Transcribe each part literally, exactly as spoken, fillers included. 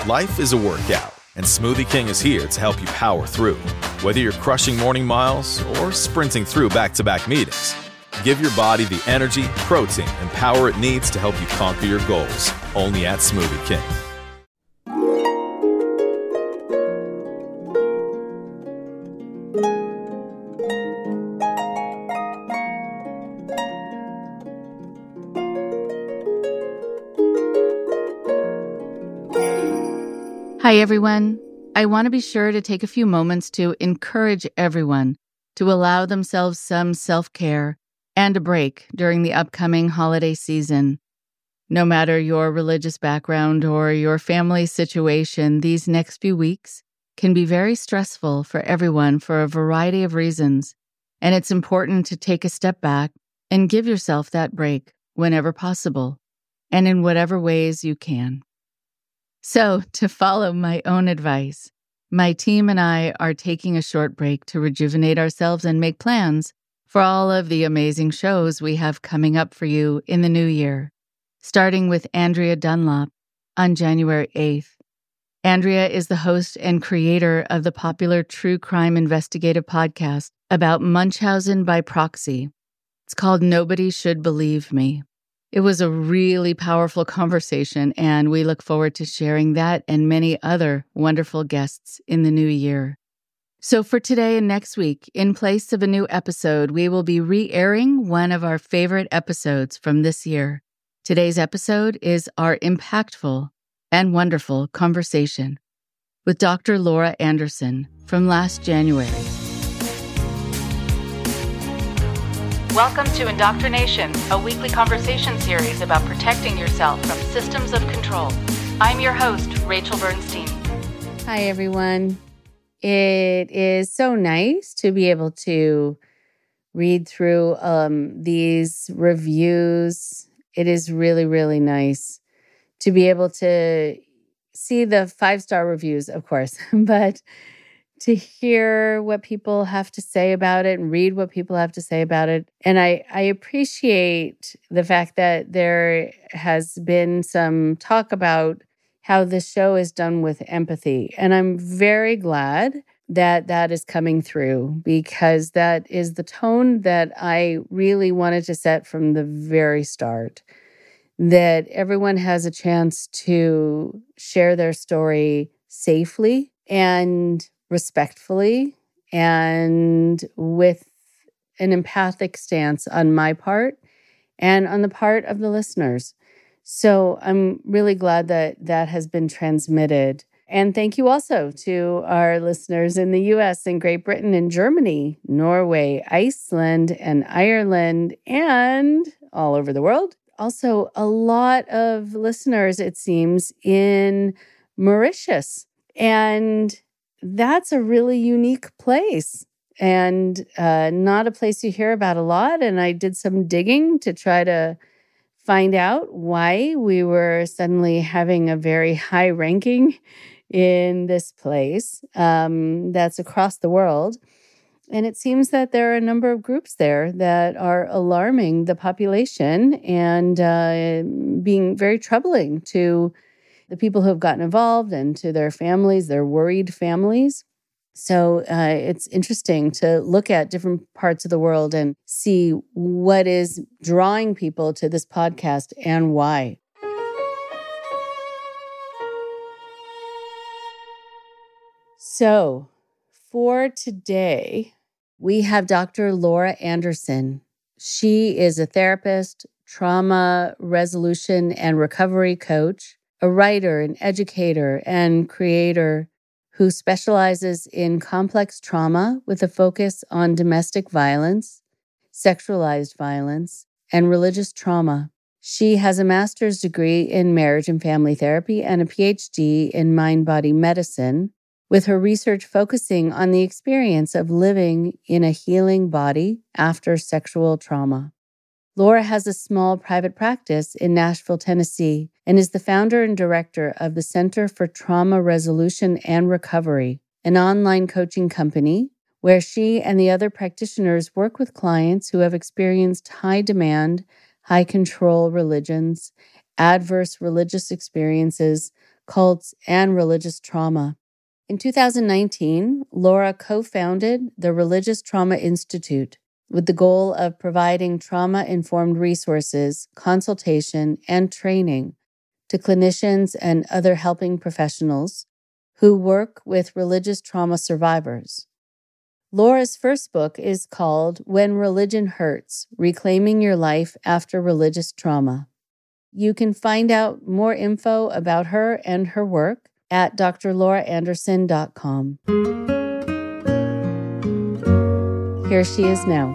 Life is a workout, and Smoothie King is here to help you power through. Whether you're crushing morning miles or sprinting through back-to-back meetings, give your body the energy, protein, and power it needs to help you conquer your goals. Only at Smoothie King. Hi, everyone. I want to be sure to take a few moments to encourage everyone to allow themselves some self-care and a break during the upcoming holiday season. No matter your religious background or your family situation, these next few weeks can be very stressful for everyone for a variety of reasons, and it's important to take a step back and give yourself that break whenever possible and in whatever ways you can. So, to follow my own advice, my team and I are taking a short break to rejuvenate ourselves and make plans for all of the amazing shows we have coming up for you in the new year, starting with Andrea Dunlop on January eighth. Andrea is the host and creator of the popular true crime investigative podcast about Munchausen by proxy. It's called Nobody Should Believe Me. It was a really powerful conversation, and we look forward to sharing that and many other wonderful guests in the new year. So for today and next week, in place of a new episode, we will be re-airing one of our favorite episodes from this year. Today's episode is our impactful and wonderful conversation with Doctor Laura Anderson from last January. Welcome to Indoctrination, a weekly conversation series about protecting yourself from systems of control. I'm your host, Rachel Bernstein. Hi, everyone. It is so nice to be able to read through um, these reviews. It is really, really nice to be able to see the five-star reviews, of course, but to hear what people have to say about it and read what people have to say about it. And I, I appreciate the fact that there has been some talk about how this show is done with empathy. And I'm very glad that that is coming through, because that is the tone that I really wanted to set from the very start, that everyone has a chance to share their story safely and respectfully and with an empathic stance on my part and on the part of the listeners. So I'm really glad that that has been transmitted. And thank you also to our listeners in the U S and Great Britain and Germany, Norway, Iceland, and Ireland, and all over the world. Also, a lot of listeners, it seems, in Mauritius. And that's a really unique place and uh, not a place you hear about a lot. And I did some digging to try to find out why we were suddenly having a very high ranking in this place um, that's across the world. And it seems that there are a number of groups there that are alarming the population and uh, being very troubling to the people who have gotten involved and to their families, their worried families. So uh, it's interesting to look at different parts of the world and see what is drawing people to this podcast and why. So for today, we have Doctor Laura Anderson. She is a therapist, trauma resolution and recovery coach, a writer, an educator, and creator who specializes in complex trauma with a focus on domestic violence, sexualized violence, and religious trauma. She has a master's degree in marriage and family therapy and a P H D in mind-body medicine, with her research focusing on the experience of living in a healing body after sexual trauma. Laura has a small private practice in Nashville, Tennessee, and is the founder and director of the Center for Trauma Resolution and Recovery, an online coaching company where she and the other practitioners work with clients who have experienced high demand, high control religions, adverse religious experiences, cults, and religious trauma. In two thousand nineteen, Laura co-founded the Religious Trauma Institute with the goal of providing trauma-informed resources, consultation, and training to clinicians and other helping professionals who work with religious trauma survivors. Laura's first book is called When Religion Hurts: Reclaiming Your Life After Religious Trauma. You can find out more info about her and her work at d r laura anderson dot com. Here she is now.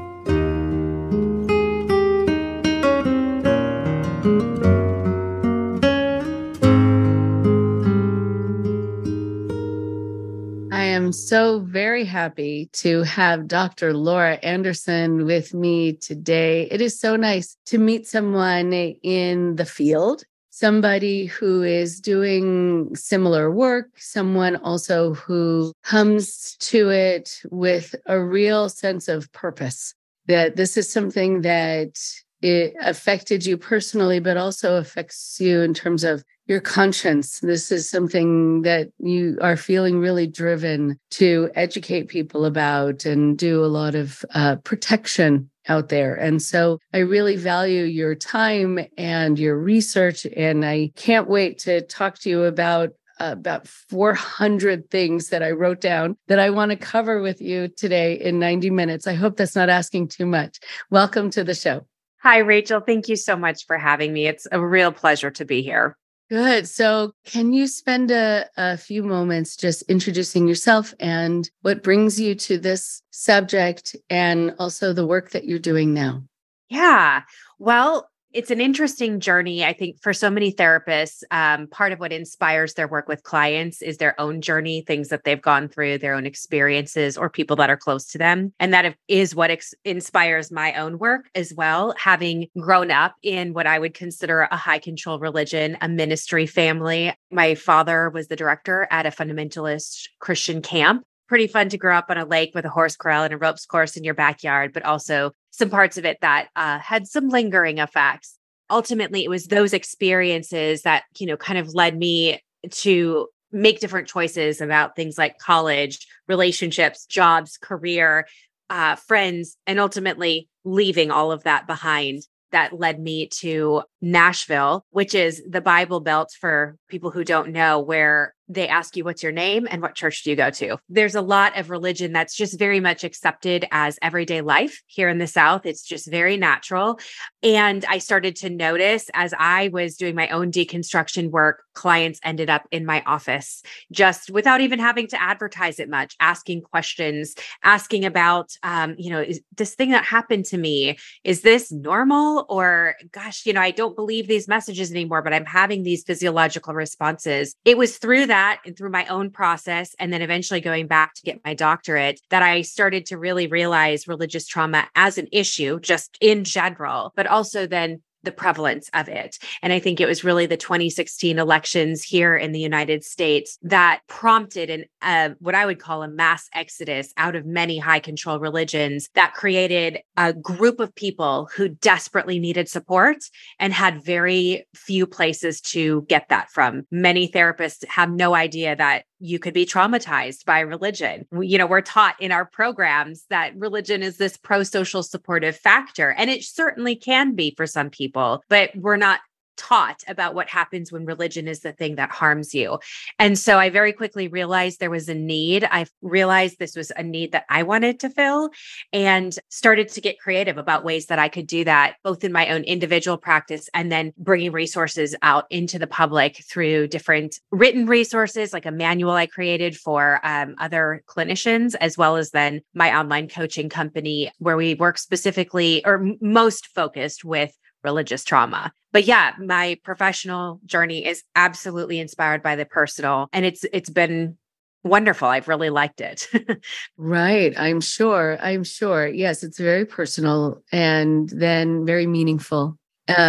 I am so very happy to have Doctor Laura Anderson with me today. It is so nice to meet someone in the field, somebody who is doing similar work, someone also who comes to it with a real sense of purpose, that this is something that it affected you personally, but also affects you in terms of your conscience. This is something that you are feeling really driven to educate people about and do a lot of uh, protection out there. And so I really value your time and your research, and I can't wait to talk to you about uh, about four hundred things that I wrote down that I want to cover with you today in ninety minutes. I hope that's not asking too much. Welcome to the show. Hi, Rachel. Thank you so much for having me. It's a real pleasure to be here. Good. So can you spend a, a few moments just introducing yourself and what brings you to this subject and also the work that you're doing now? Yeah. Well, it's an interesting journey, I think, for so many therapists. Um, part of what inspires their work with clients is their own journey, things that they've gone through, their own experiences, or people that are close to them. And that is what ex- inspires my own work as well, having grown up in what I would consider a high control religion, a ministry family. My father was the director at a fundamentalist Christian camp. Pretty fun to grow up on a lake with a horse corral and a ropes course in your backyard, but also some parts of it that uh, had some lingering effects. Ultimately, it was those experiences that, you know, kind of led me to make different choices about things like college, relationships, jobs, career, uh, friends, and ultimately leaving all of that behind. That led me to Nashville, which is the Bible Belt for people who don't know, where they ask you, what's your name and what church do you go to? There's a lot of religion that's just very much accepted as everyday life here in the South. It's just very natural. And I started to notice as I was doing my own deconstruction work, clients ended up in my office just without even having to advertise it much, asking questions, asking about, um, you know, is this thing that happened to me, is this normal? Or gosh, you know, I don't believe these messages anymore, but I'm having these physiological responses. It was through that and through my own process, and then eventually going back to get my doctorate, that I started to really realize religious trauma as an issue, just in general, but also then the prevalence of it. And I think it was really the twenty sixteen elections here in the United States that prompted an uh, what I would call a mass exodus out of many high control religions that created a group of people who desperately needed support and had very few places to get that from. Many therapists have no idea that you could be traumatized by religion. We, you know, we're taught in our programs that religion is this pro-social supportive factor, and it certainly can be for some people, but we're not taught about what happens when religion is the thing that harms you. And so I very quickly realized there was a need. I realized this was a need that I wanted to fill, and started to get creative about ways that I could do that, both in my own individual practice and then bringing resources out into the public through different written resources, like a manual I created for um, other clinicians, as well as then my online coaching company, where we work specifically or m- most focused with religious trauma. But yeah, my professional journey is absolutely inspired by the personal, and it's it's been wonderful. I've really liked it. Right. I'm sure. I'm sure. Yes, it's very personal and then very meaningful.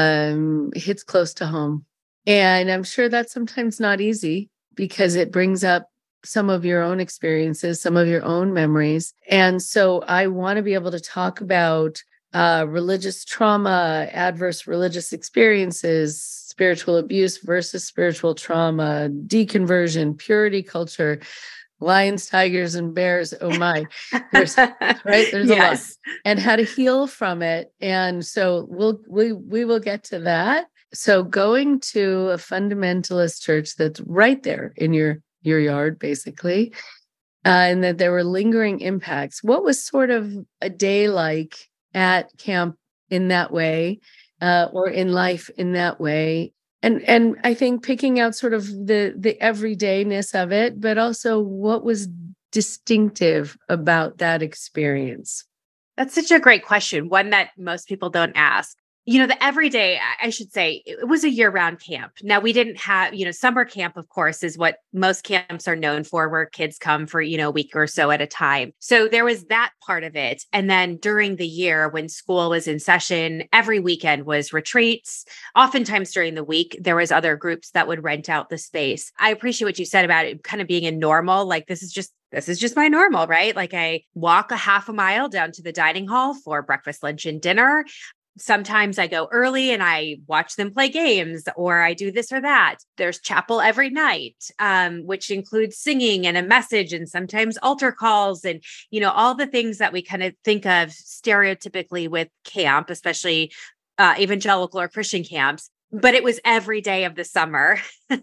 Um, hits close to home. And I'm sure that's sometimes not easy because it brings up some of your own experiences, some of your own memories. And so I want to be able to talk about uh, religious trauma, adverse religious experiences, spiritual abuse versus spiritual trauma, deconversion, purity culture, lions, tigers, and bears. Oh my, there's right. There's yes. a lot, and how to heal from it. And so we'll we we will get to that. So going to a fundamentalist church that's right there in your your yard, basically, uh, and that there were lingering impacts. What was sort of a day like at camp in that way, uh, or in life in that way? And and I think picking out sort of the the everydayness of it, but also what was distinctive about that experience. That's such a great question, one that most people don't ask. You know, the everyday, I should say, it was a year-round camp. Now, we didn't have, you know, summer camp, of course, is what most camps are known for, where kids come for, you know, a week or so at a time. So there was that part of it. And then during the year, when school was in session, every weekend was retreats. Oftentimes during the week, there was other groups that would rent out the space. I appreciate what you said about it kind of being a normal, like this is just This is just my normal, right? Like I walk a half a mile down to the dining hall for breakfast, lunch, and dinner. Sometimes I go early and I watch them play games, or I do this or that. There's chapel every night, um, which includes singing and a message, and sometimes altar calls, and, you know, all the things that we kind of think of stereotypically with camp, especially uh, evangelical or Christian camps. But it was every day of the summer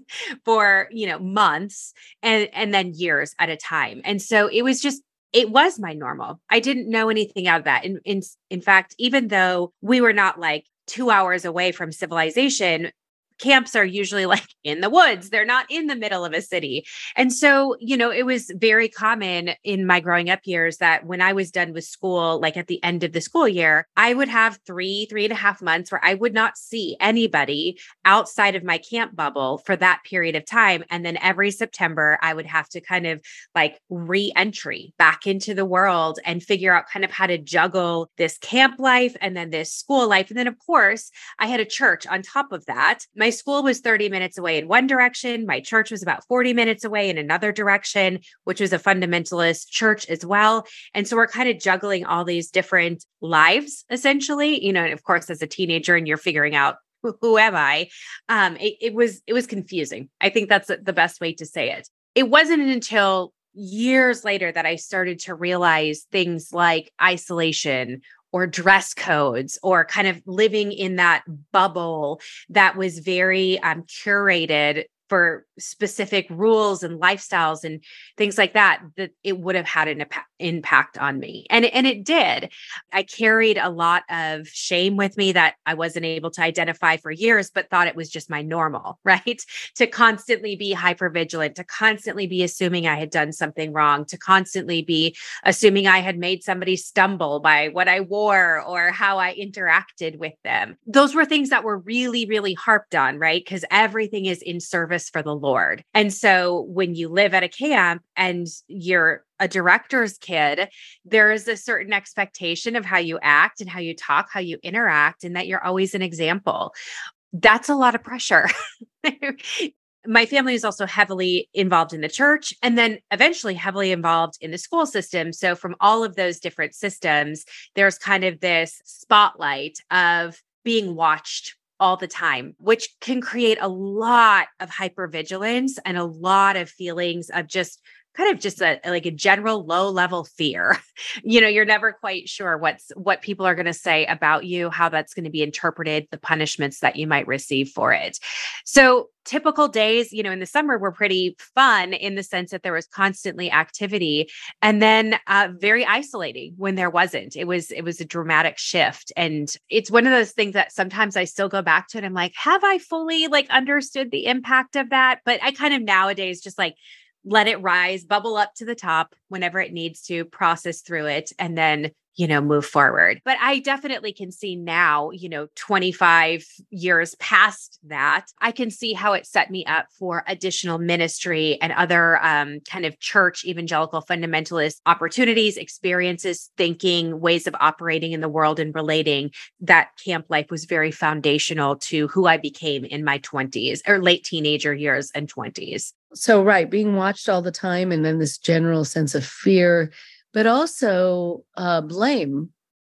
for, you know, months and, and then years at a time. And so it was just, it was my normal. I didn't know anything out of that. In, in, in fact, even though we were not like two hours away from civilization, camps are usually like in the woods. They're not in the middle of a city. And so, you know, it was very common in my growing up years that when I was done with school, like at the end of the school year, I would have three, three and a half months where I would not see anybody outside of my camp bubble for that period of time. And then every September, I would have to kind of like re-entry back into the world and figure out kind of how to juggle this camp life and then this school life. And then, of course, I had a church on top of that. My school was thirty minutes away in one direction. My church was about forty minutes away in another direction, which was a fundamentalist church as well. And so we're kind of juggling all these different lives, essentially, you know, and of course, as a teenager and you're figuring out who, who am I, um, it, it was, it was confusing. I think that's the best way to say it. It wasn't until years later that I started to realize things like isolation or dress codes, or kind of living in that bubble that was very um, curated for specific rules and lifestyles and things like that, that it would have had an impa- impact on me. And, and it did. I carried a lot of shame with me that I wasn't able to identify for years, but thought it was just my normal, right? To constantly be hypervigilant, to constantly be assuming I had done something wrong, to constantly be assuming I had made somebody stumble by what I wore or how I interacted with them. Those were things that were really, really harped on, right? Because everything is in service for the Lord. And so when you live at a camp and you're a director's kid, there is a certain expectation of how you act and how you talk, how you interact, and that you're always an example. That's a lot of pressure. My family is also heavily involved in the church and then eventually heavily involved in the school system. So from all of those different systems, there's kind of this spotlight of being watched all the time, which can create a lot of hypervigilance and a lot of feelings of just kind of just a like a general low level fear. You know, you're never quite sure what's what people are going to say about you, how that's going to be interpreted, the punishments that you might receive for it. So typical days, you know, in the summer were pretty fun in the sense that there was constantly activity, and then uh, very isolating when there wasn't. It was it was a dramatic shift, and it's one of those things that sometimes I still go back to, and I'm like, have I fully like understood the impact of that? But I kind of nowadays just like let it rise, bubble up to the top whenever it needs to, process through it, and then, you know, move forward. But I definitely can see now, you know, twenty-five years past that, I can see how it set me up for additional ministry and other um, kind of church evangelical fundamentalist opportunities, experiences, thinking, ways of operating in the world and relating. That camp life was very foundational to who I became in my twenties or late teenager years and twenties. So, right, being watched all the time, and then this general sense of fear, but also uh, blame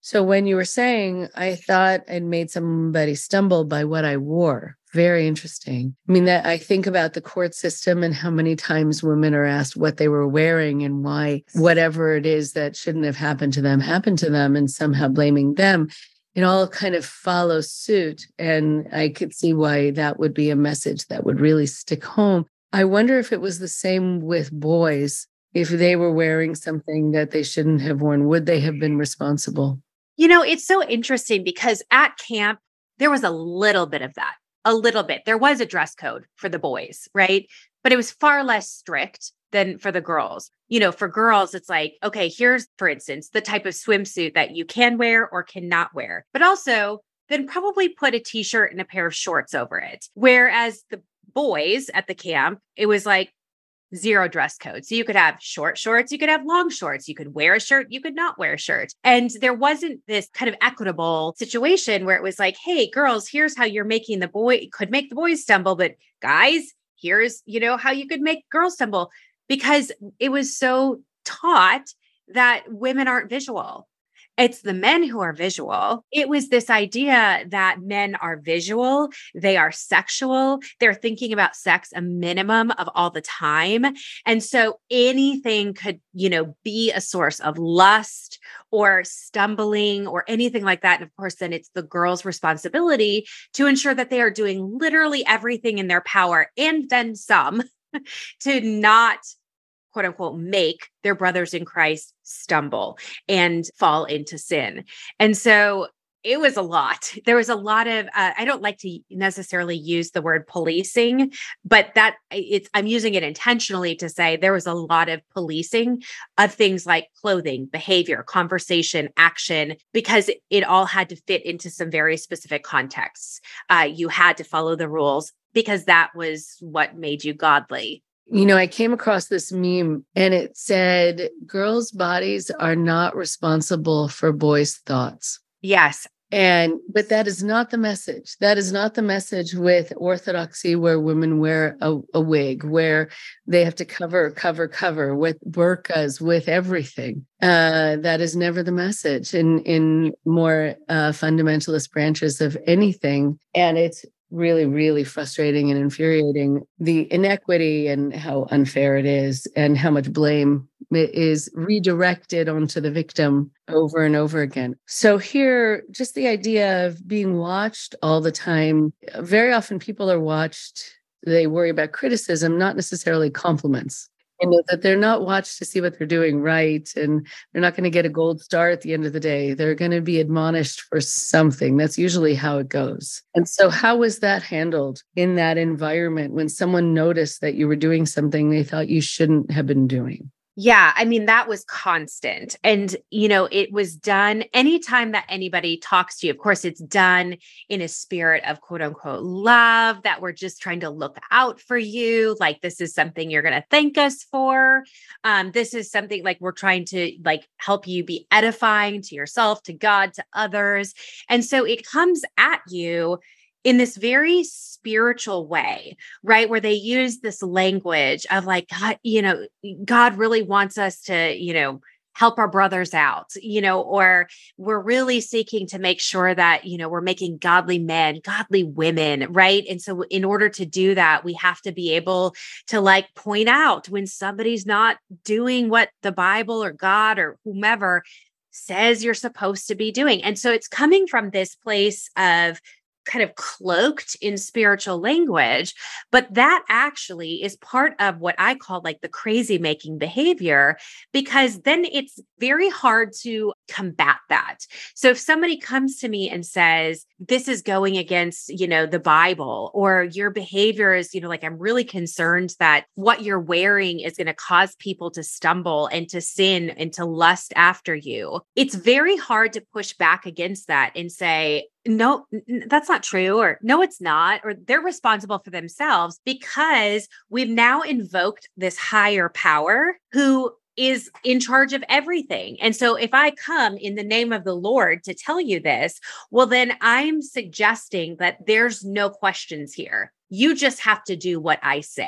So when you were saying, I thought I'd made somebody stumble by what I wore. Very interesting. I mean, that I think about the court system and how many times women are asked what they were wearing and why whatever it is that shouldn't have happened to them happened to them, and somehow blaming them. It all kind of follows suit. And I could see why that would be a message that would really stick home. I wonder if it was the same with boys. If they were wearing something that they shouldn't have worn, would they have been responsible? You know, it's so interesting because at camp, there was a little bit of that, a little bit. There was a dress code for the boys, right? But it was far less strict than for the girls. You know, for girls, it's like, okay, here's, for instance, the type of swimsuit that you can wear or cannot wear, but also then probably put a t-shirt and a pair of shorts over it. Whereas the boys at the camp, it was like, zero dress code. So you could have short shorts, you could have long shorts, you could wear a shirt, you could not wear a shirt. And there wasn't this kind of equitable situation where it was like, hey, girls, here's how you're making the boy, could make the boys stumble, but guys, here's, you know, how you could make girls stumble, because it was so taught that women aren't visual. It's the men who are visual. It was this idea that men are visual, they are sexual, they're thinking about sex a minimum of all the time. And so anything could, you know, be a source of lust or stumbling or anything like that. And of course, then it's the girl's responsibility to ensure that they are doing literally everything in their power and then some to not, quote unquote, make their brothers in Christ stumble and fall into sin. And so it was a lot. There was a lot of, uh, I don't like to necessarily use the word policing, but that it's, I'm using it intentionally to say there was a lot of policing of things like clothing, behavior, conversation, action, because it all had to fit into some very specific contexts. Uh, you had to follow the rules because that was what made you godly. You know, I came across this meme and it said, girls' bodies are not responsible for boys' thoughts. Yes. And, but that is not the message. That is not the message with orthodoxy, where women wear a, a wig, where they have to cover, cover, cover with burqas, with everything. Uh, that is never the message in, in more uh, fundamentalist branches of anything. And it's really, really frustrating and infuriating, the inequity and how unfair it is and how much blame is redirected onto the victim over and over again. So here, just the idea of being watched all the time. Very often people are watched, they worry about criticism, not necessarily compliments. You know, that they're not watched to see what they're doing right, and they're not going to get a gold star at the end of the day. They're going to be admonished for something. That's usually how it goes. And so how was that handled in that environment when someone noticed that you were doing something they thought you shouldn't have been doing? Yeah, I mean, that was constant. And, you know, it was done anytime that anybody talks to you. Of course, it's done in a spirit of quote unquote love, that we're just trying to look out for you. Like, this is something you're going to thank us for. Um, this is something like we're trying to like help you be edifying to yourself, to God, to others. And so it comes at you in this very spiritual way, right? Where they use this language of like, God, you know, God really wants us to, you know, help our brothers out, you know, or we're really seeking to make sure that, you know, we're making godly men, godly women, right? And so in order to do that, we have to be able to like point out when somebody's not doing what the Bible or God or whomever says you're supposed to be doing. And so it's coming from this place of kind of cloaked in spiritual language, but that actually is part of what I call like the crazy making behavior, because then it's very hard to combat that. So if somebody comes to me and says, this is going against, you know, the Bible, or your behavior is, you know, like, I'm really concerned that what you're wearing is going to cause people to stumble and to sin and to lust after you. It's very hard to push back against that and say, no, that's not true, or no, it's not, or they're responsible for themselves, because we've now invoked this higher power who is in charge of everything. And so if I come in the name of the Lord to tell you this, well, then I'm suggesting that there's no questions here. You just have to do what I say.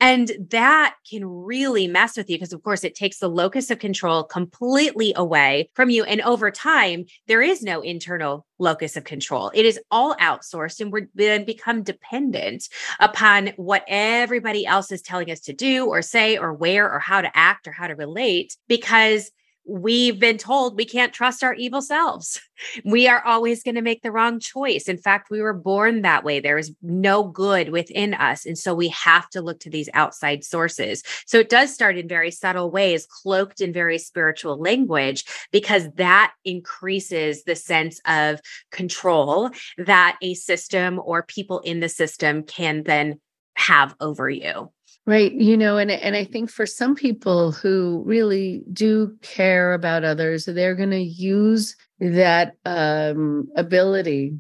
And that can really mess with you because, of course, it takes the locus of control completely away from you. And over time, there is no internal locus of control. It is all outsourced, and we're then become dependent upon what everybody else is telling us to do or say or where or how to act or how to relate, because we've been told we can't trust our evil selves. We are always going to make the wrong choice. In fact, we were born that way. There is no good within us. And so we have to look to these outside sources. So it does start in very subtle ways, cloaked in very spiritual language, because that increases the sense of control that a system or people in the system can then have over you. Right. You know, and, and I think for some people who really do care about others, they're going to use that um, ability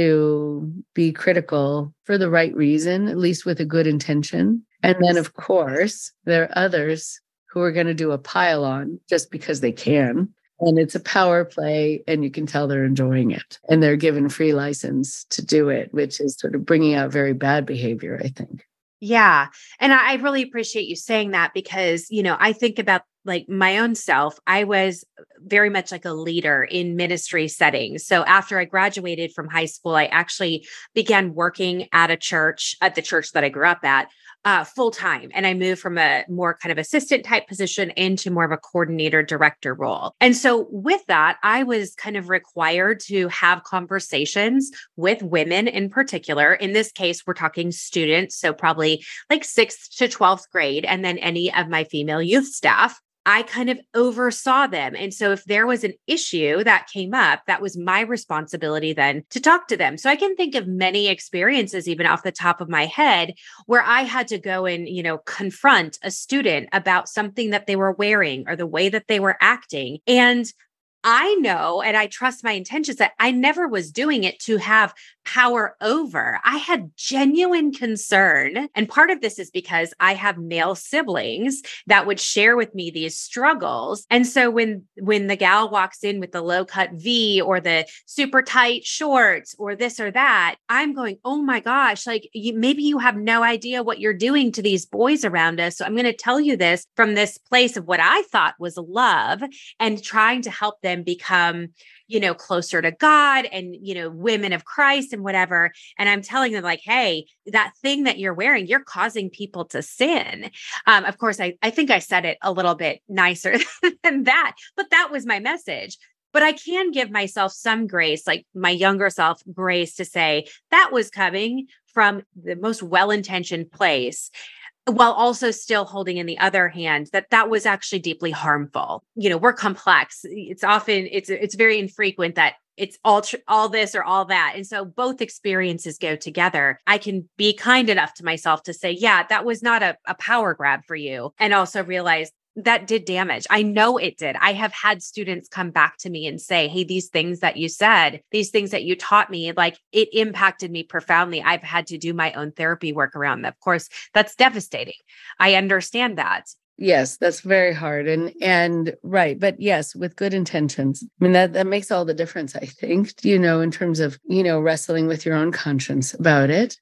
to be critical for the right reason, at least with a good intention. And then, of course, there are others who are going to do a pile on just because they can. And it's a power play, and you can tell they're enjoying it. And they're given free license to do it, which is sort of bringing out very bad behavior, I think. Yeah. And I really appreciate you saying that because, you know, I think about like my own self. I was very much like a leader in ministry settings. So after I graduated from high school, I actually began working at a church, at the church that I grew up at, uh, full time. And I moved from a more kind of assistant type position into more of a coordinator director role. And so with that, I was kind of required to have conversations with women in particular. In this case, we're talking students. So probably like sixth to twelfth grade, and then any of my female youth staff. I kind of oversaw them. And so if there was an issue that came up, that was my responsibility then to talk to them. So I can think of many experiences, even off the top of my head, where I had to go and, you know, confront a student about something that they were wearing or the way that they were acting. And I know, and I trust my intentions, that I never was doing it to have power over. I had genuine concern. And part of this is because I have male siblings that would share with me these struggles. And so when, when the gal walks in with the low cut V or the super tight shorts or this or that, I'm going, oh my gosh, like you, maybe you have no idea what you're doing to these boys around us. So I'm going to tell you this from this place of what I thought was love and trying to help them become, you know, closer to God and, you know, women of Christ and whatever. And I'm telling them like, hey, that thing that you're wearing, you're causing people to sin. Um, of course, I, I think I said it a little bit nicer than that, but that was my message. But I can give myself some grace, like my younger self grace, to say that was coming from the most well-intentioned place, while also still holding in the other hand that that was actually deeply harmful. You know, we're complex. It's often, it's, it's very infrequent that it's all, tr- all this or all that. And so both experiences go together. I can be kind enough to myself to say, yeah, that was not a, a power grab for you. And also realize that did damage. I know it did. I have had students come back to me and say, hey, these things that you said, these things that you taught me, like it impacted me profoundly. I've had to do my own therapy work around that. Of course, that's devastating. I understand that. Yes, that's very hard. And, and right. But yes, with good intentions. I mean, that, that makes all the difference, I think, you know, in terms of, you know, wrestling with your own conscience about it.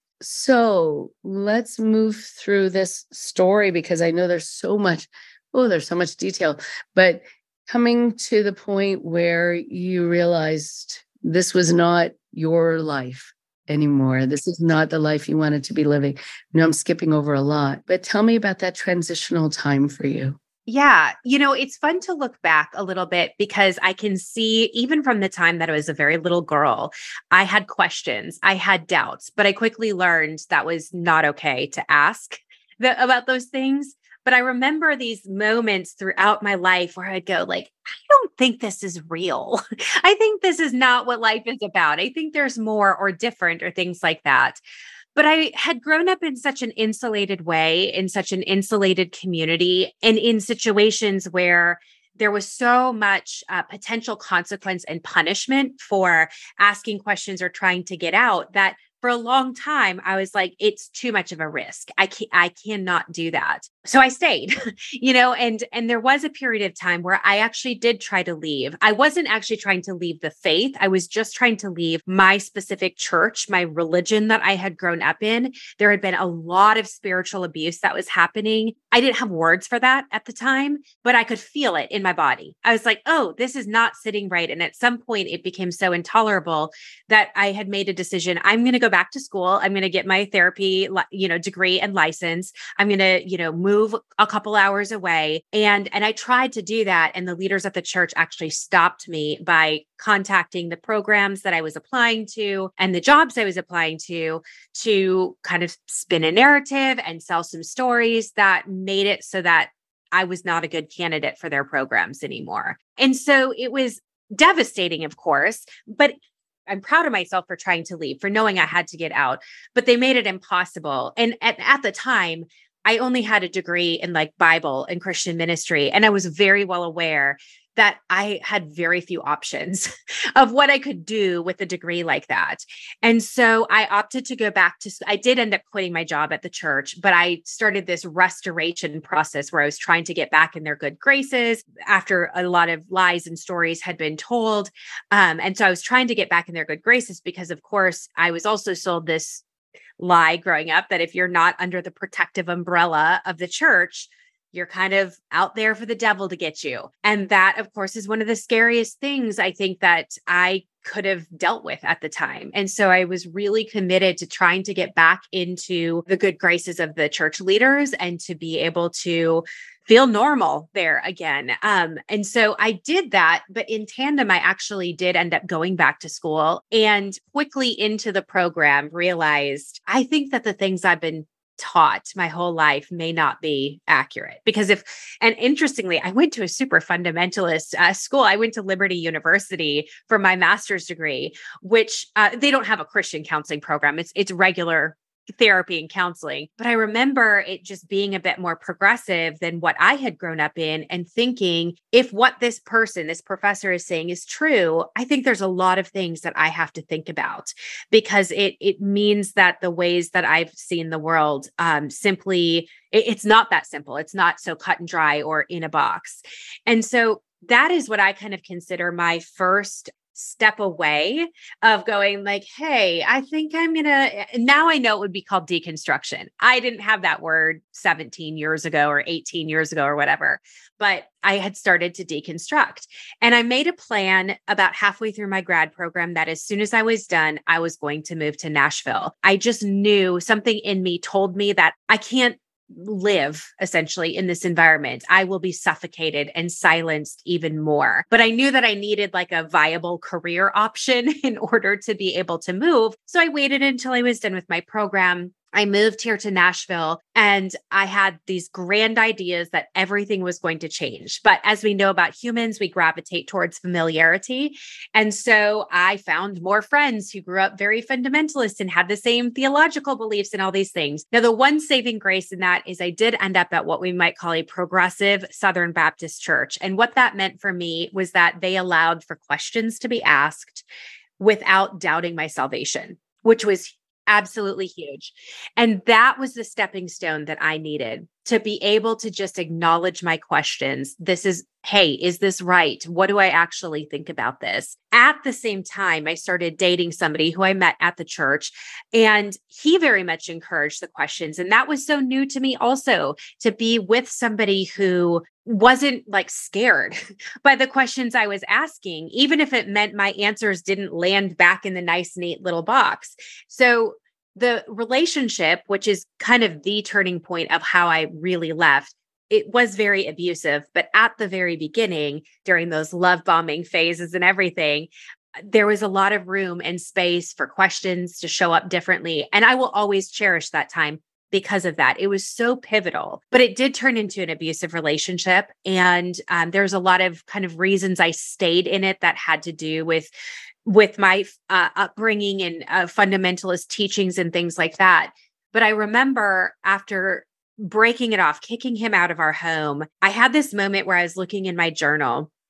So let's move through this story because I know there's so much Oh, there's so much detail, but coming to the point where you realized this was not your life anymore. This is not the life you wanted to be living. I know I'm skipping over a lot, but tell me about that transitional time for you. Yeah. You know, it's fun to look back a little bit because I can see even from the time that I was a very little girl, I had questions, I had doubts, but I quickly learned that was not okay to ask the, about those things. But I remember these moments throughout my life where I'd go like, I don't think this is real. I think this is not what life is about. I think there's more or different or things like that. But I had grown up in such an insulated way, in such an insulated community, and in situations where there was so much uh, potential consequence and punishment for asking questions or trying to get out that for a long time, I was like, it's too much of a risk. I can't, I cannot do that. So I stayed, you know, and, and there was a period of time where I actually did try to leave. I wasn't actually trying to leave the faith. I was just trying to leave my specific church, my religion that I had grown up in. There had been a lot of spiritual abuse that was happening. I didn't have words for that at the time, but I could feel it in my body. I was like, oh, this is not sitting right. And at some point it became so intolerable that I had made a decision. I'm going to go back to school. I'm going to get my therapy, you know, degree and license. I'm going to, you know, move a couple hours away. And, and I tried to do that. And the leaders at the church actually stopped me by contacting the programs that I was applying to and the jobs I was applying to, to kind of spin a narrative and sell some stories that made it so that I was not a good candidate for their programs anymore. And so it was devastating, of course, but I'm proud of myself for trying to leave, for knowing I had to get out, but they made it impossible. And at, at the time, I only had a degree in like Bible and Christian ministry. And I was very well aware that I had very few options of what I could do with a degree like that. And so I opted to go back to, I did end up quitting my job at the church, but I started this restoration process where I was trying to get back in their good graces after a lot of lies and stories had been told. Um, and so I was trying to get back in their good graces because, of course, I was also sold this lie growing up that if you're not under the protective umbrella of the church, you're kind of out there for the devil to get you. And that, of course, is one of the scariest things I think that I could have dealt with at the time. And so I was really committed to trying to get back into the good graces of the church leaders and to be able to feel normal there again. Um, and so I did that, but in tandem, I actually did end up going back to school and quickly into the program realized, I think that the things I've been taught my whole life may not be accurate because if, and interestingly, I went to a super fundamentalist uh, school. I went to Liberty University for my master's degree, which uh, they don't have a Christian counseling program. It's, it's regular therapy and counseling. But I remember it just being a bit more progressive than what I had grown up in and thinking, if what this person, this professor is saying is true, I think there's a lot of things that I have to think about because it it means that the ways that I've seen the world um, simply, it, it's not that simple. It's not so cut and dry or in a box. And so that is what I kind of consider my first step away of going like, hey, I think I'm going to, now I know it would be called deconstruction. I didn't have that word seventeen years ago or eighteen years ago or whatever, but I had started to deconstruct. And I made a plan about halfway through my grad program that as soon as I was done, I was going to move to Nashville. I just knew something in me told me that I can't live essentially in this environment. I will be suffocated and silenced even more. But I knew that I needed like a viable career option in order to be able to move. So I waited until I was done with my program. I moved here to Nashville and I had these grand ideas that everything was going to change. But as we know about humans, we gravitate towards familiarity. And so I found more friends who grew up very fundamentalist and had the same theological beliefs and all these things. Now, the one saving grace in that is I did end up at what we might call a progressive Southern Baptist church. And what that meant for me was that they allowed for questions to be asked without doubting my salvation, which was absolutely huge. And that was the stepping stone that I needed to be able to just acknowledge my questions. This is, hey, is this right? What do I actually think about this? At the same time, I started dating somebody who I met at the church, and he very much encouraged the questions. And that was so new to me also, to be with somebody who wasn't like scared by the questions I was asking, even if it meant my answers didn't land back in the nice, neat little box. So the relationship, which is kind of the turning point of how I really left, it was very abusive. But at the very beginning, during those love bombing phases and everything, there was a lot of room and space for questions to show up differently. And I will always cherish that time because of that. It was so pivotal, but it did turn into an abusive relationship. And um, there's a lot of kind of reasons I stayed in it that had to do with with my uh, upbringing and uh, fundamentalist teachings and things like that. But I remember after breaking it off, kicking him out of our home, I had this moment where I was looking in my journal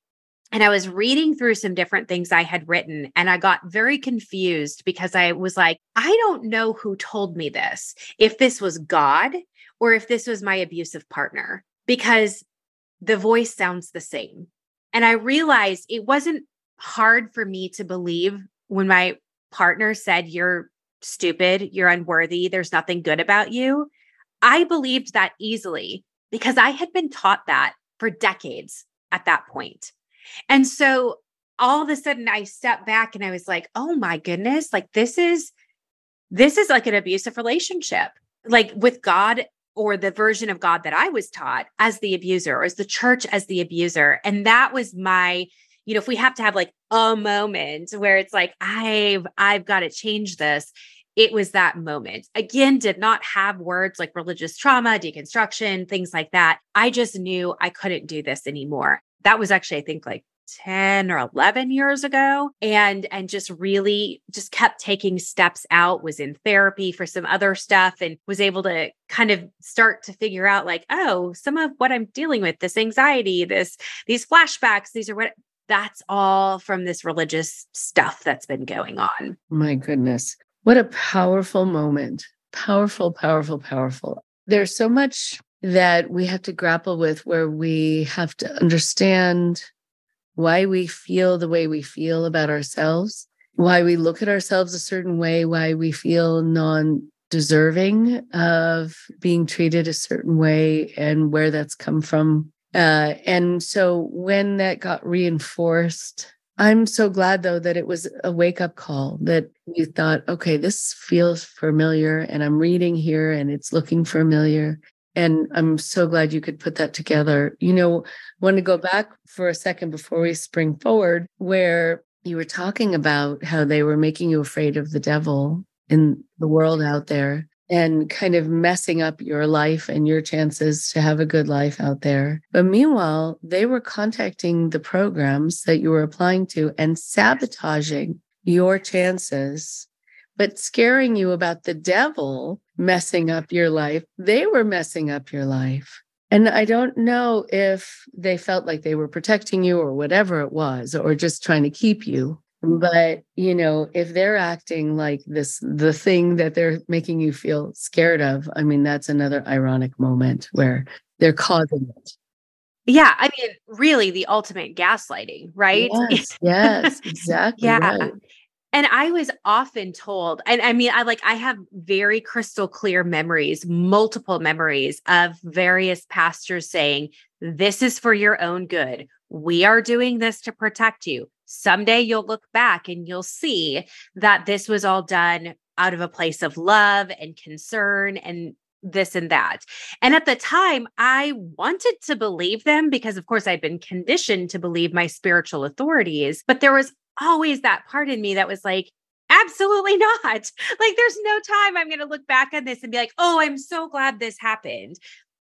And I was reading through some different things I had written, and I got very confused because I was like, I don't know who told me this, if this was God or if this was my abusive partner, because the voice sounds the same. And I realized it wasn't hard for me to believe when my partner said, you're stupid, you're unworthy, there's nothing good about you. I believed that easily because I had been taught that for decades at that point. And so all of a sudden I stepped back and I was like, oh my goodness, like this is, this is like an abusive relationship, like with God, or the version of God that I was taught as the abuser, or as the church as the abuser. And that was my, you know, if we have to have like a moment where it's like, I've, I've got to change this. It was that moment. Again, did not have words like religious trauma, deconstruction, things like that. I just knew I couldn't do this anymore. That was actually, I think, like ten or eleven years ago. And, and just really just kept taking steps out, was in therapy for some other stuff, and was able to kind of start to figure out like, oh, some of what I'm dealing with, this anxiety, this, these flashbacks, these are what, that's all from this religious stuff that's been going on. My goodness. What a powerful moment. Powerful, powerful, powerful. There's so much that we have to grapple with, where we have to understand why we feel the way we feel about ourselves, why we look at ourselves a certain way, why we feel non-deserving of being treated a certain way, and where that's come from. Uh, and so when that got reinforced, I'm so glad, though, that it was a wake-up call, that you thought, okay, this feels familiar, and I'm reading here and it's looking familiar. And I'm so glad you could put that together. You know, I want to go back for a second before we spring forward, where you were talking about how they were making you afraid of the devil in the world out there, and kind of messing up your life and your chances to have a good life out there. But meanwhile, they were contacting the programs that you were applying to and sabotaging your chances, but scaring you about the devil messing up your life. They were messing up your life. And I don't know if they felt like they were protecting you or whatever it was, or just trying to keep you. But, you know, if they're acting like this, the thing that they're making you feel scared of, I mean, that's another ironic moment where they're causing it. Yeah. I mean, really the ultimate gaslighting, right? Yes, yes, exactly. Yeah. Right. And I was often told, and I mean, I like, I have very crystal clear memories, multiple memories of various pastors saying, this is for your own good. We are doing this to protect you. Someday you'll look back and you'll see that this was all done out of a place of love and concern and this and that. And at the time, I wanted to believe them because, of course, I'd been conditioned to believe my spiritual authorities. But there was always that part in me that was like, absolutely not. Like, there's no time I'm going to look back on this and be like, oh, I'm so glad this happened.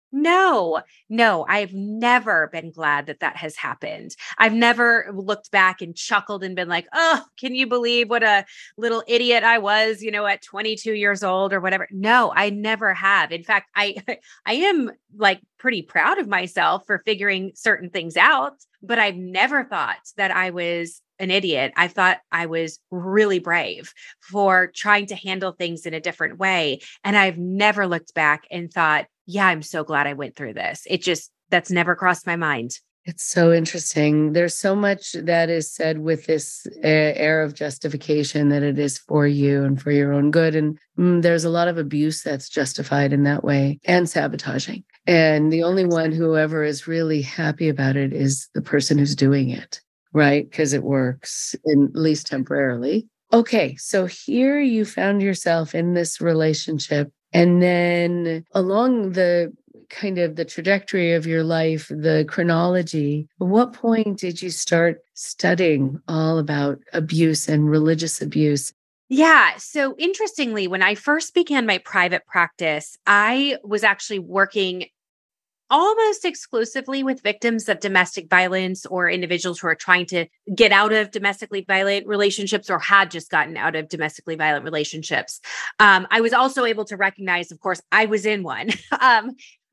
No, no, I've never been glad that that has happened. I've never looked back and chuckled and been like, oh, can you believe what a little idiot I was, you know, at twenty-two years old or whatever. No, I never have. In fact, I, I am like pretty proud of myself for figuring certain things out, but I've never thought that I was an idiot. I thought I was really brave for trying to handle things in a different way. And I've never looked back and thought, yeah, I'm so glad I went through this. It just, that's never crossed my mind. It's so interesting. There's so much that is said with this uh, air of justification that it is for you and for your own good. And mm, there's a lot of abuse that's justified in that way, and sabotaging. And the only one who ever is really happy about it is the person who's doing it, right? Because it works, in, at least temporarily. Okay, so here you found yourself in this relationship. And then along the kind of the trajectory of your life, the chronology, at what point did you start studying all about abuse and religious abuse? Yeah. So interestingly, when I first began my private practice, I was actually working almost exclusively with victims of domestic violence or individuals who are trying to get out of domestically violent relationships or had just gotten out of domestically violent relationships. Um, I was also able to recognize, of course, I was in one. um,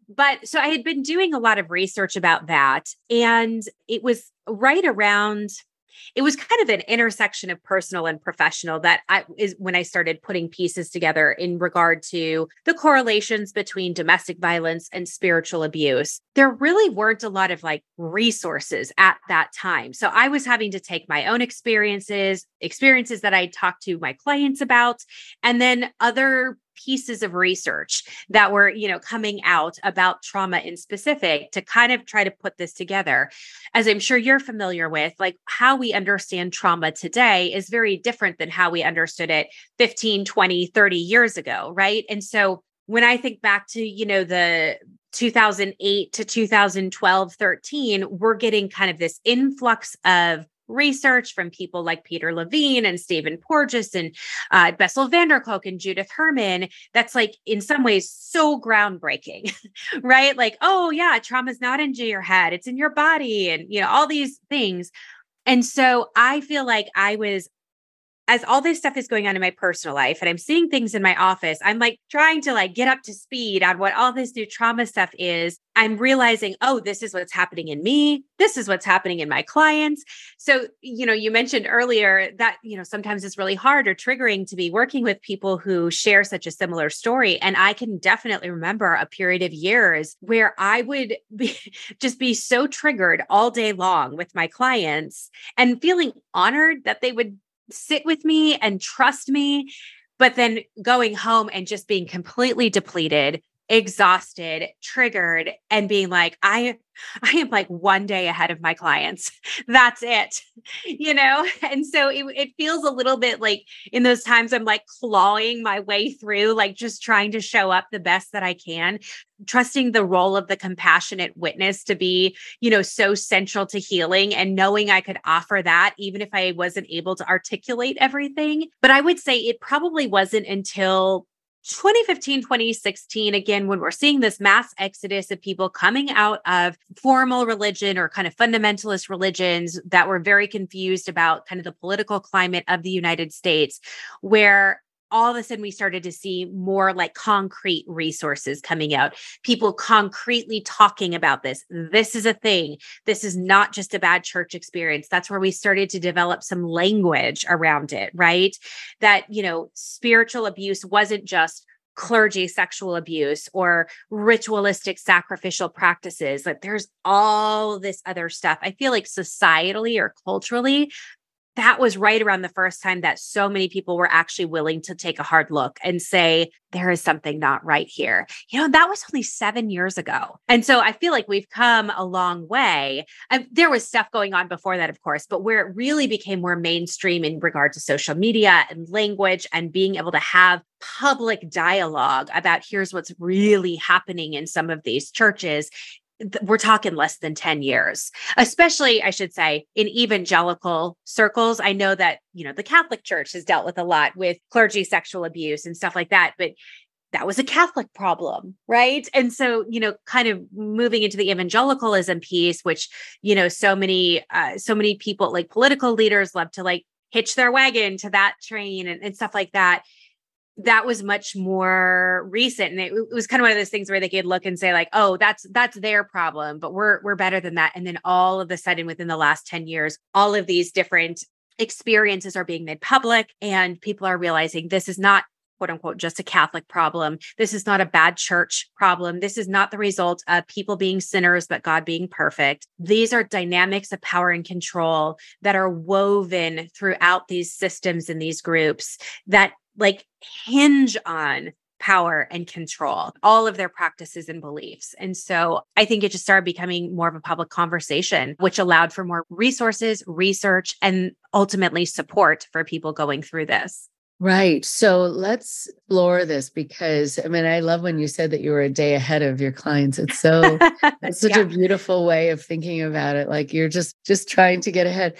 but so I had been doing a lot of research about that. And it was right around, it was kind of an intersection of personal and professional that I, is when I started putting pieces together in regard to the correlations between domestic violence and spiritual abuse. There really weren't a lot of like resources at that time. So I was having to take my own experiences, experiences that I talked to my clients about, and then other pieces of research that were, you know, coming out about trauma in specific to kind of try to put this together. As I'm sure you're familiar with, like how we understand trauma today is very different than how we understood it fifteen, twenty, thirty years ago, right? And so when I think back to, you know, the two thousand eight to two thousand twelve, thirteen, we're getting kind of this influx of research from people like Peter Levine and Stephen Porges and uh, Bessel van der Kolk and Judith Herman. That's like in some ways so groundbreaking, right? Like, oh yeah, trauma's not in your head, it's in your body, and you know, all these things. And so I feel like I was, as all this stuff is going on in my personal life and I'm seeing things in my office, I'm like trying to like get up to speed on what all this new trauma stuff is. I'm realizing, oh, this is what's happening in me. This is what's happening in my clients. So, you know, you mentioned earlier that, you know, sometimes it's really hard or triggering to be working with people who share such a similar story. And I can definitely remember a period of years where I would be, just be so triggered all day long with my clients and feeling honored that they would sit with me and trust me, but then going home and just being completely depleted, exhausted, triggered, and being like, I, I am like one day ahead of my clients. That's it, you know? And so it, it feels a little bit like in those times I'm like clawing my way through, like just trying to show up the best that I can, trusting the role of the compassionate witness to be, you know, so central to healing and knowing I could offer that even if I wasn't able to articulate everything. But I would say it probably wasn't until twenty fifteen, twenty sixteen, again, when we're seeing this mass exodus of people coming out of formal religion or kind of fundamentalist religions that were very confused about kind of the political climate of the United States, where all of a sudden we started to see more like concrete resources coming out, people concretely talking about this. This is a thing. This is not just a bad church experience. That's where we started to develop some language around it, right? That, you know, spiritual abuse wasn't just clergy sexual abuse or ritualistic sacrificial practices. Like there's all this other stuff. I feel like societally or culturally, that was right around the first time that so many people were actually willing to take a hard look and say, there is something not right here. You know, that was only seven years ago. And so I feel like we've come a long way. And there was stuff going on before that, of course, but where it really became more mainstream in regard to social media and language and being able to have public dialogue about here's what's really happening in some of these churches. We're talking less than ten years, especially, I should say, in evangelical circles. I know that, you know, the Catholic Church has dealt with a lot with clergy sexual abuse and stuff like that, but that was a Catholic problem, right? And so, you know, kind of moving into the evangelicalism piece, which, you know, so many, uh, so many people, like political leaders, love to like hitch their wagon to that train and, and stuff like that. That was much more recent. And it, it was kind of one of those things where they could look and say like, oh, that's, that's their problem, but we're, we're better than that. And then all of a sudden within the last ten years, all of these different experiences are being made public and people are realizing this is not quote unquote, just a Catholic problem. This is not a bad church problem. This is not the result of people being sinners, but God being perfect. These are dynamics of power and control that are woven throughout these systems and these groups that like hinge on power and control, all of their practices and beliefs. And so I think it just started becoming more of a public conversation, which allowed for more resources, research, and ultimately support for people going through this. Right. So let's explore this because, I mean, I love when you said that you were a day ahead of your clients. It's so, it's such yeah. a beautiful way of thinking about it. Like you're just, just trying to get ahead.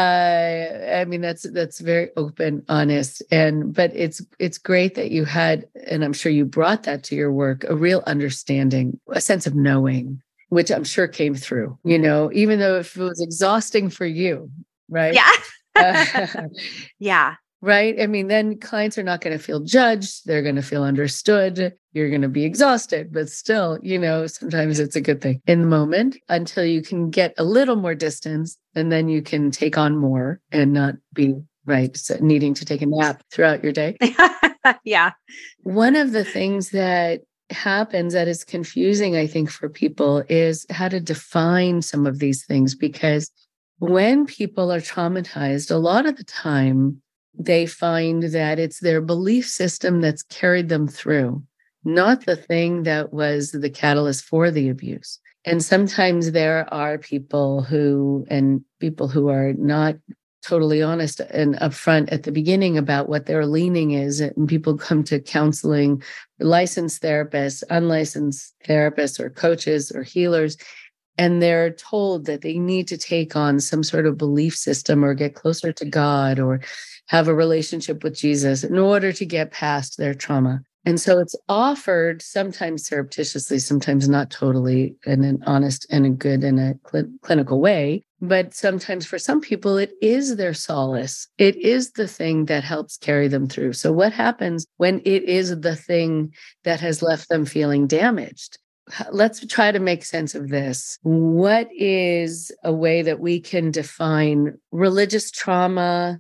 Uh, I mean, that's, that's very open, honest. And, but it's, it's great that you had, and I'm sure you brought that to your work, a real understanding, a sense of knowing, which I'm sure came through, you know, even though if it was exhausting for you, right? Yeah. uh, yeah. right? I mean, then clients are not going to feel judged. They're going to feel understood. You're going to be exhausted, but still, you know, sometimes it's a good thing in the moment until you can get a little more distance, and then you can take on more and not be right, so needing to take a nap throughout your day. Yeah. One of the things that happens that is confusing, I think, for people is how to define some of these things, because when people are traumatized, a lot of the time they find that it's their belief system that's carried them through, not the thing that was the catalyst for the abuse. And sometimes there are people who, and people who are not totally honest and upfront at the beginning about what their leaning is. And people come to counseling, licensed therapists, unlicensed therapists, or coaches or healers, and they're told that they need to take on some sort of belief system or get closer to God or have a relationship with Jesus in order to get past their trauma. And so it's offered sometimes surreptitiously, sometimes not totally in an honest and a good and a cl- clinical way. But sometimes for some people, it is their solace. It is the thing that helps carry them through. So what happens when it is the thing that has left them feeling damaged? Let's try to make sense of this. What is a way that we can define religious trauma?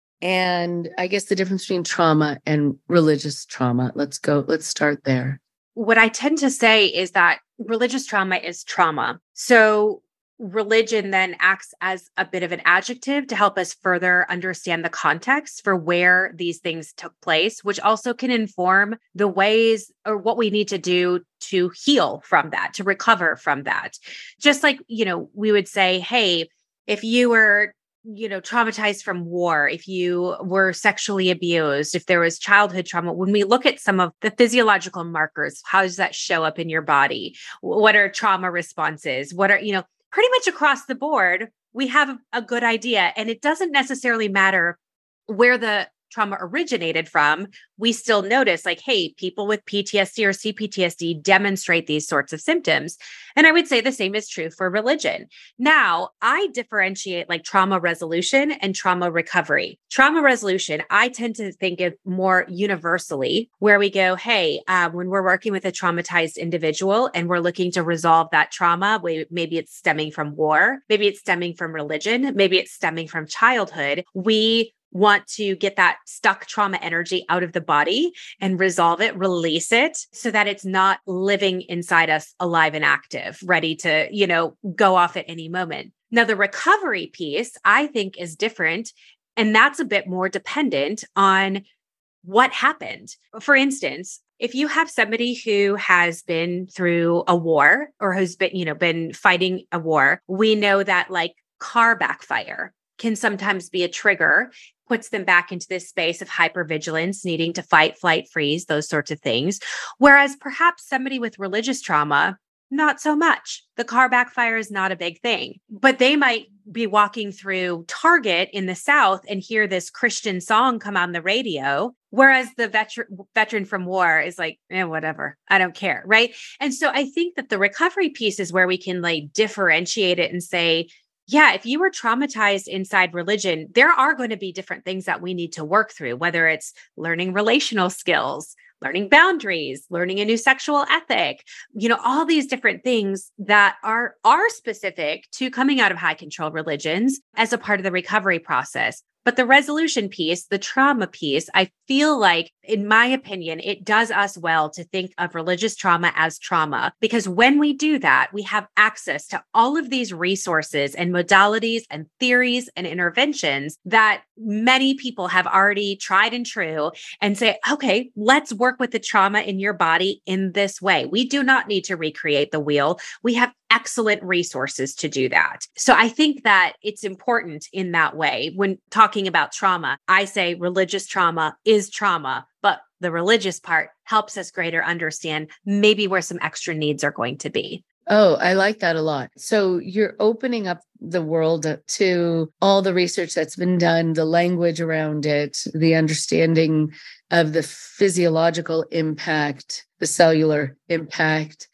And I guess the difference between trauma and religious trauma. Let's go, let's start there. What I tend to say is that religious trauma is trauma. So religion then acts as a bit of an adjective to help us further understand the context for where these things took place, which also can inform the ways or what we need to do to heal from that, to recover from that. Just like, you know, we would say, hey, if you were you know, traumatized from war, if you were sexually abused, if there was childhood trauma, when we look at some of the physiological markers, how does that show up in your body? What are trauma responses? What are, you know, pretty much across the board, we have a good idea. And it doesn't necessarily matter where the trauma originated from. We still notice like, hey, people with P T S D or C P T S D demonstrate these sorts of symptoms. And I would say the same is true for religion. Now, I differentiate like trauma resolution and trauma recovery. Trauma resolution, I tend to think of more universally, where we go, hey, uh, when we're working with a traumatized individual and we're looking to resolve that trauma, we, maybe it's stemming from war, maybe it's stemming from religion, maybe it's stemming from childhood, we want to get that stuck trauma energy out of the body and resolve it, release it so that it's not living inside us alive and active, ready to, you know, go off at any moment. Now, the recovery piece, I think, is different. And that's a bit more dependent on what happened. For instance, if you have somebody who has been through a war or who's been, you know, been fighting a war, we know that like car backfire can sometimes be a trigger, puts them back into this space of hypervigilance, needing to fight, flight, freeze, those sorts of things. Whereas perhaps somebody with religious trauma, not so much. The car backfire is not a big thing, but they might be walking through Target in the South and hear this Christian song come on the radio. Whereas the veteran veteran from war is like, eh, whatever, I don't care. Right. And so I think that the recovery piece is where we can like differentiate it and say, yeah, if you were traumatized inside religion, there are going to be different things that we need to work through, whether it's learning relational skills, learning boundaries, learning a new sexual ethic, you know, all these different things that are, are specific to coming out of high control religions as a part of the recovery process. But the resolution piece, the trauma piece, I feel like, in my opinion, it does us well to think of religious trauma as trauma, because when we do that, we have access to all of these resources and modalities and theories and interventions that many people have already tried and true and say, okay, let's work with the trauma in your body in this way. We do not need to recreate the wheel. We have excellent resources to do that. So I think that it's important in that way. When talking about trauma, I say religious trauma is trauma, but the religious part helps us greater understand maybe where some extra needs are going to be. Oh, I like that a lot. So you're opening up the world to all the research that's been done, the language around it, the understanding of the physiological impact, the cellular impact,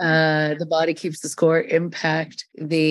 uh, the body keeps the score, impact,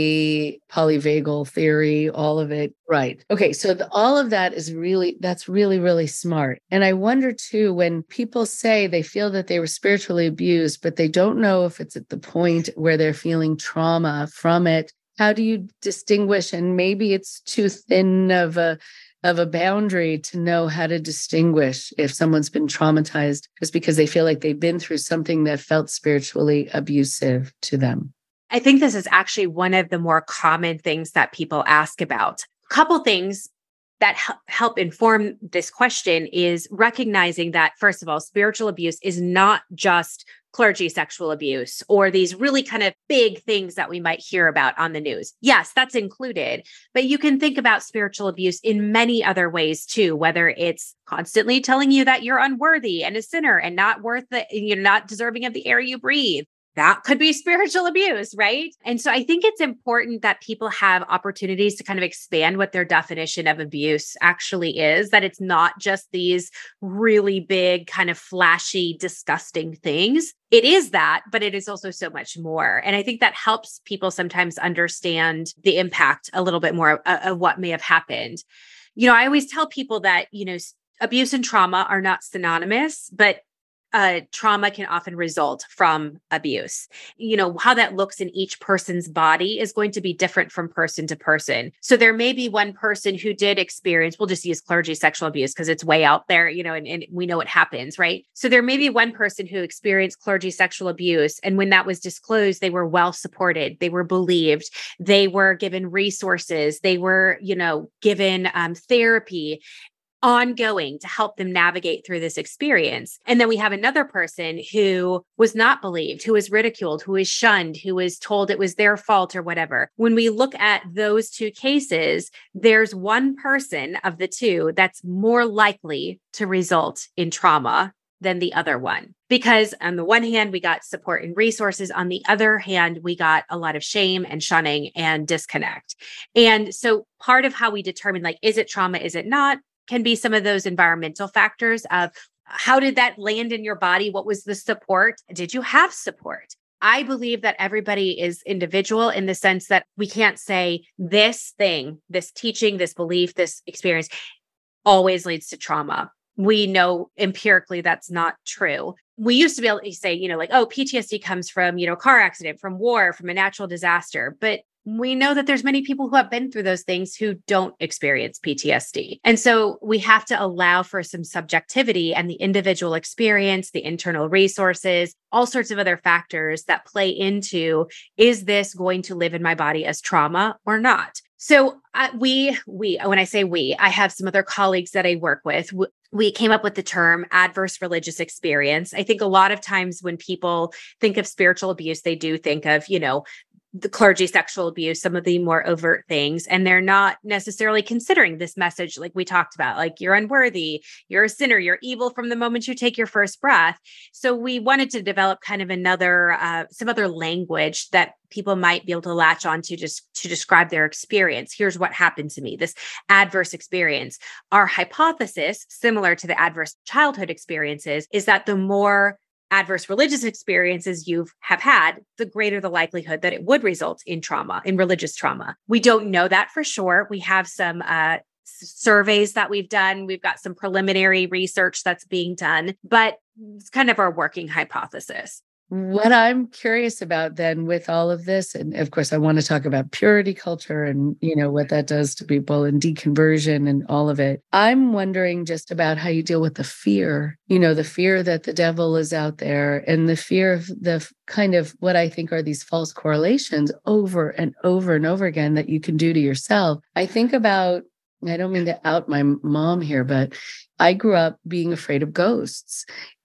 the polyvagal theory, all of it. Right. Okay. So the, all of that is really, that's really, really smart. And I wonder too, when people say they feel that they were spiritually abused, but they don't know if it's at the point where they're feeling trauma from it, how do you distinguish? And maybe it's too thin of a of a boundary to know how to distinguish if someone's been traumatized just because they feel like they've been through something that felt spiritually abusive to them. I think this is actually one of the more common things that people ask about. A couple things that help inform this question is recognizing that, first of all, spiritual abuse is not just clergy sexual abuse or these really kind of big things that we might hear about on the news. Yes, that's included, but you can think about spiritual abuse in many other ways too, whether it's constantly telling you that you're unworthy and a sinner and not worth the, you're not deserving of the air you breathe. That could be spiritual abuse, right? And so I think it's important that people have opportunities to kind of expand what their definition of abuse actually is, that it's not just these really big, kind of flashy, disgusting things. It is that, but it is also so much more. And I think that helps people sometimes understand the impact a little bit more of, of what may have happened. You know, I always tell people that, you know, abuse and trauma are not synonymous, but Uh, trauma can often result from abuse. You know, how that looks in each person's body is going to be different from person to person. So there may be one person who did experience, we'll just use clergy sexual abuse because it's way out there, you know, and, and we know what happens, right? So there may be one person who experienced clergy sexual abuse. And when that was disclosed, they were well supported. They were believed. They were given resources. They were, you know, given um, therapy ongoing to help them navigate through this experience. And then we have another person who was not believed, who was ridiculed, who was shunned, who was told it was their fault or whatever. When we look at those two cases, there's one person of the two that's more likely to result in trauma than the other one. Because on the one hand, we got support and resources. On the other hand, we got a lot of shame and shunning and disconnect. And so part of how we determine, like, is it trauma, is it not, can be some of those environmental factors of how did that land in your body? What was the support? Did you have support? I believe that everybody is individual in the sense that we can't say this thing, this teaching, this belief, this experience always leads to trauma. We know empirically that's not true. We used to be able to say, you know, like, oh, P T S D comes from, you know, car accident, from war, from a natural disaster. But we know that there's many people who have been through those things who don't experience P T S D. And so we have to allow for some subjectivity and the individual experience, the internal resources, all sorts of other factors that play into, is this going to live in my body as trauma or not? So uh, we, we, when I say we, I have some other colleagues that I work with. We came up with the term adverse religious experience. I think a lot of times when people think of spiritual abuse, they do think of, you know, the clergy sexual abuse, some of the more overt things, and they're not necessarily considering this message like we talked about, like you're unworthy, you're a sinner, you're evil from the moment you take your first breath. So we wanted to develop kind of another, uh, some other language that people might be able to latch on to just to describe their experience. Here's what happened to me, this adverse experience. Our hypothesis, similar to the adverse childhood experiences, is that the more adverse religious experiences you have had, the greater the likelihood that it would result in trauma, in religious trauma. We don't know that for sure. We have some uh, surveys that we've done. We've got some preliminary research that's being done, but it's kind of our working hypothesis. What I'm curious about then with all of this, and of course, I want to talk about purity culture and, you know, what that does to people and deconversion and all of it. I'm wondering just about how you deal with the fear, you know, the fear that the devil is out there and the fear of the kind of what I think are these false correlations over and over and over again that you can do to yourself. I think about, I don't mean to out my mom here, but I grew up being afraid of ghosts.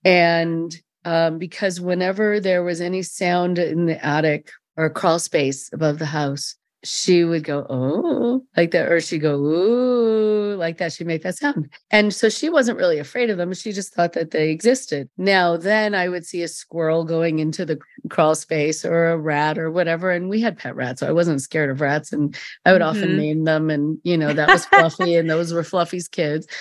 And Um, because whenever there was any sound in the attic or crawl space above the house, she would go, oh, like that, or she'd go, ooh, like that. She'd make that sound. And so she wasn't really afraid of them. She just thought that they existed. Now, then I would see a squirrel going into the crawl space or a rat or whatever. And we had pet rats, so I wasn't scared of rats. And I would mm-hmm. often name them. And, you know, that was Fluffy and those were Fluffy's kids.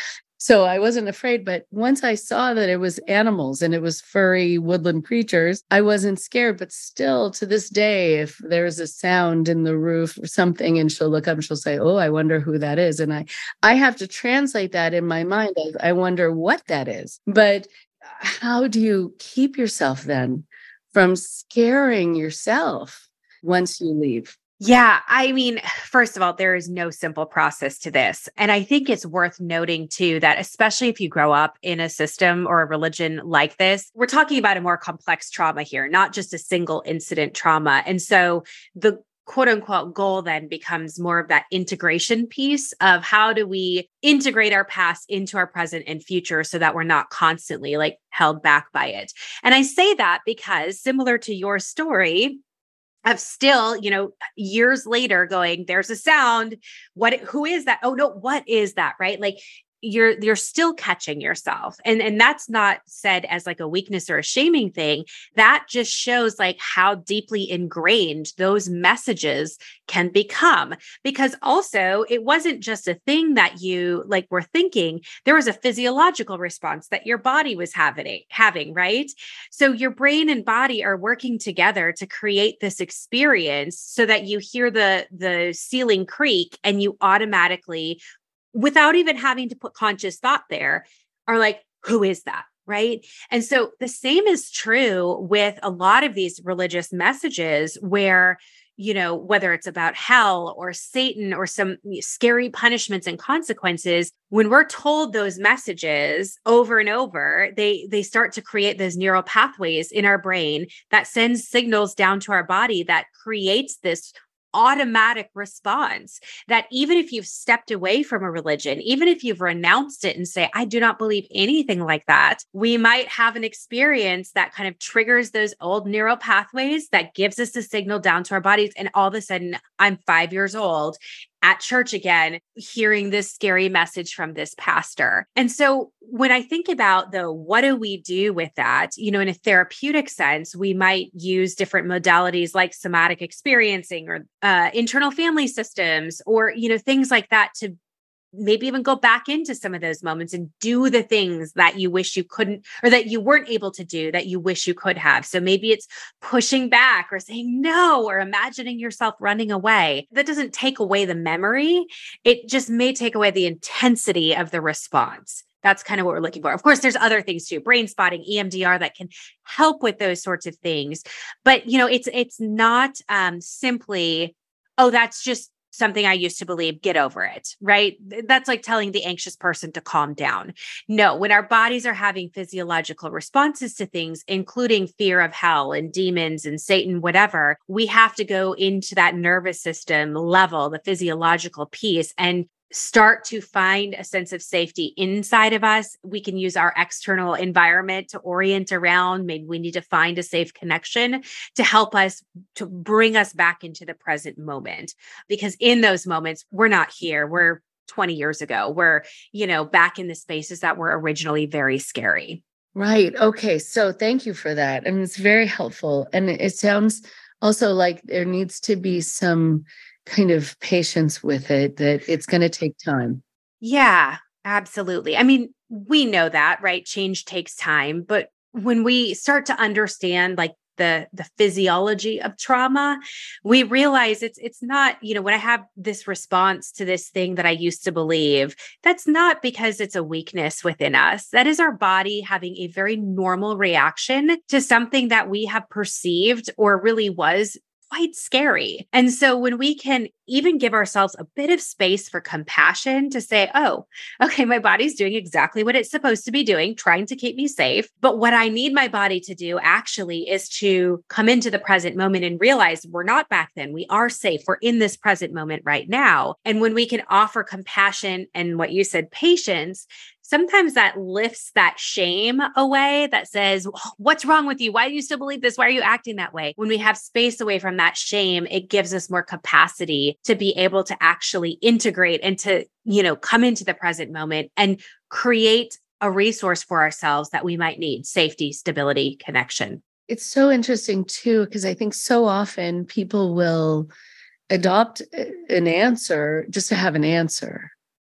So I wasn't afraid. But once I saw that it was animals and it was furry woodland creatures, I wasn't scared. But still to this day, if there's a sound in the roof or something, and she'll look up and she'll say, oh, I wonder who that is. And I, I have to translate that in my mind as I wonder what that is. But how do you keep yourself then from scaring yourself once you leave? Yeah. I mean, first of all, there is no simple process to this. And I think it's worth noting too, that especially if you grow up in a system or a religion like this, we're talking about a more complex trauma here, not just a single incident trauma. And so the quote unquote goal then becomes more of that integration piece of how do we integrate our past into our present and future so that we're not constantly like held back by it. And I say that because similar to your story, of still, you know, years later going, there's a sound. What, who is that? Oh no, what is that? Right? Like you're, you're still catching yourself. And, and that's not said as like a weakness or a shaming thing. That just shows like how deeply ingrained those messages can become. Because also it wasn't just a thing that you like were thinking, there was a physiological response that your body was having, having, right? So your brain and body are working together to create this experience so that you hear the, the ceiling creak and you automatically, without even having to put conscious thought there, are like, who is that? Right. And so the same is true with a lot of these religious messages where, you know, whether it's about hell or Satan or some scary punishments and consequences, when we're told those messages over and over, they, they start to create those neural pathways in our brain that sends signals down to our body that creates this automatic response that even if you've stepped away from a religion, even if you've renounced it and say, I do not believe anything like that, we might have an experience that kind of triggers those old neural pathways that gives us a signal down to our bodies. And all of a sudden, I'm five years old at church again, hearing this scary message from this pastor. And so when I think about though, what do we do with that? You know, in a therapeutic sense, we might use different modalities like somatic experiencing or uh, internal family systems, or, you know, things like that to maybe even go back into some of those moments and do the things that you wish you couldn't, or that you weren't able to do that you wish you could have. So maybe it's pushing back or saying no, or imagining yourself running away. That doesn't take away the memory. It just may take away the intensity of the response. That's kind of what we're looking for. Of course, there's other things too, brain spotting, E M D R that can help with those sorts of things. But, you know, it's, it's not um, simply, oh, that's just something I used to believe, get over it, right? That's like telling the anxious person to calm down. No, when our bodies are having physiological responses to things, including fear of hell and demons and Satan, whatever, we have to go into that nervous system level, the physiological piece, and start to find a sense of safety inside of us. We can use our external environment to orient around. Maybe we need to find a safe connection to help us, to bring us back into the present moment. Because in those moments, we're not here. We're twenty years ago. We're, you know, back in the spaces that were originally very scary. Right. Okay. So thank you for that. I mean, it's very helpful. And it sounds also like there needs to be some kind of patience with it, that it's going to take time. Yeah, absolutely. I mean, we know that, right? Change takes time. But when we start to understand like the, the physiology of trauma, we realize it's, it's not, you know, when I have this response to this thing that I used to believe, that's not because it's a weakness within us. That is our body having a very normal reaction to something that we have perceived or really was quite scary. And so when we can even give ourselves a bit of space for compassion to say, oh, okay, my body's doing exactly what it's supposed to be doing, trying to keep me safe. But what I need my body to do actually is to come into the present moment and realize we're not back then. We are safe. We're in this present moment right now. And when we can offer compassion and what you said, patience, sometimes that lifts that shame away that says, what's wrong with you? Why do you still believe this? Why are you acting that way? When we have space away from that shame, it gives us more capacity to be able to actually integrate and to, you know, come into the present moment and create a resource for ourselves that we might need: safety, stability, connection. It's so interesting too, because I think so often people will adopt an answer just to have an answer.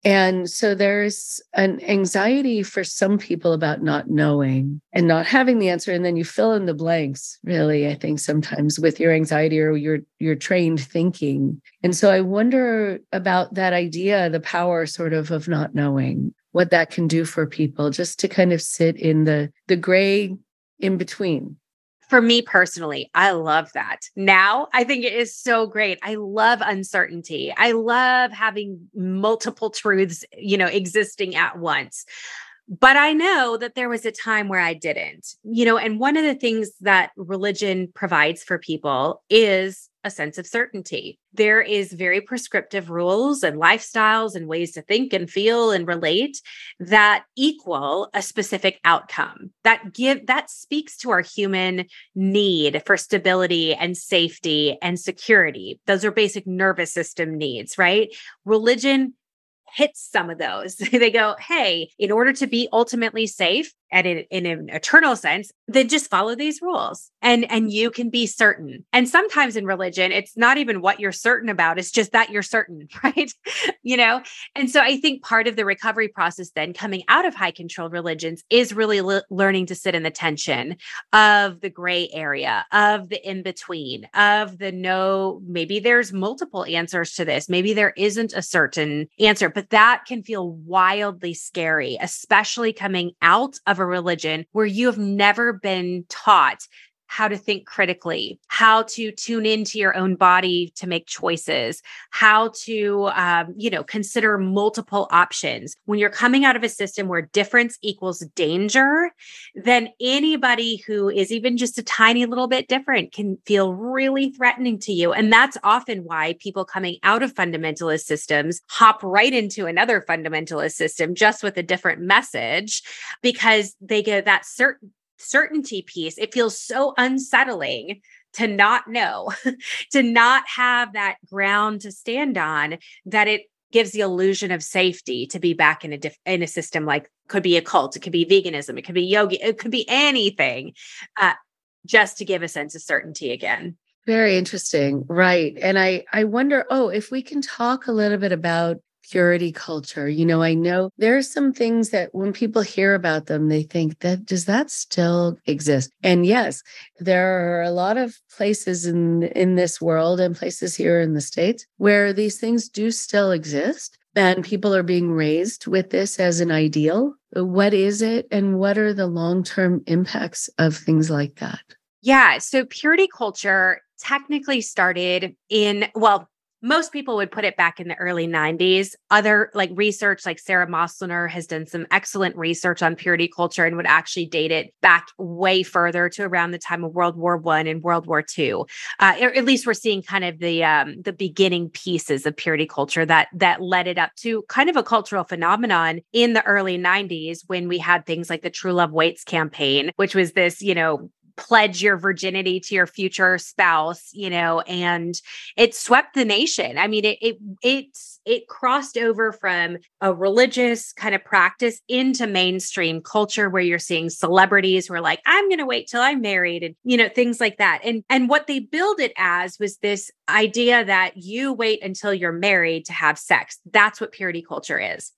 And so there's an anxiety for some people about not knowing and not having the answer. And then you fill in the blanks, really, I think sometimes with your anxiety or your, your trained thinking. And so I wonder about that idea, the power sort of of not knowing, what that can do for people, just to kind of sit in the, the gray in between. For me personally, I love that. Now, I think it is so great. I love uncertainty. I love having multiple truths, you know, existing at once. But I know that there was a time where I didn't, you know, and one of the things that religion provides for people is a sense of certainty. There is very prescriptive rules and lifestyles and ways to think and feel and relate that equal a specific outcome. That give that speaks to our human need for stability and safety and security. Those are basic nervous system needs, right? Religion hits some of those. They go, hey, in order to be ultimately safe and in, in an eternal sense, then just follow these rules and, and you can be certain. And sometimes in religion, it's not even what you're certain about. It's just that you're certain, right? You know? And so I think part of the recovery process then coming out of high control religions is really le- learning to sit in the tension of the gray area, of the in-between, of the no, maybe there's multiple answers to this. Maybe there isn't a certain answer, but that can feel wildly scary, especially coming out of a religion where you have never been taught how to think critically, how to tune into your own body to make choices, how to, um, you know, consider multiple options. When you're coming out of a system where difference equals danger, then anybody who is even just a tiny little bit different can feel really threatening to you. And that's often why people coming out of fundamentalist systems hop right into another fundamentalist system just with a different message, because they get that certain certainty piece. It feels so unsettling to not know, to not have that ground to stand on, that it gives the illusion of safety to be back in a diff- in a system like could be a cult, it could be veganism, it could be yoga, it could be anything, uh, just to give a sense of certainty again. Very interesting, right? And I I wonder, oh, if we can talk a little bit about purity culture. You know, I know there are some things that when people hear about them, they think that, does that still exist? And yes, there are a lot of places in, in this world and places here in the States where these things do still exist. And people are being raised with this as an ideal. What is it? And what are the long-term impacts of things like that? Yeah. So purity culture technically started in, well, most people would put it back in the early nineties. Other like research, like Sarah Mosliner has done some excellent research on purity culture and would actually date it back way further to around the time of World War One and World War Two. Uh, or at least we're seeing kind of the um, the beginning pieces of purity culture that that led it up to kind of a cultural phenomenon in the early nineties when we had things like the True Love Waits campaign, which was this, you know, pledge your virginity to your future spouse, you know, and it swept the nation. I mean, it, it, it's, it crossed over from a religious kind of practice into mainstream culture where you're seeing celebrities who are like, I'm going to wait till I'm married and, you know, things like that. And, and what they billed it as was this idea that you wait until you're married to have sex. That's what purity culture is.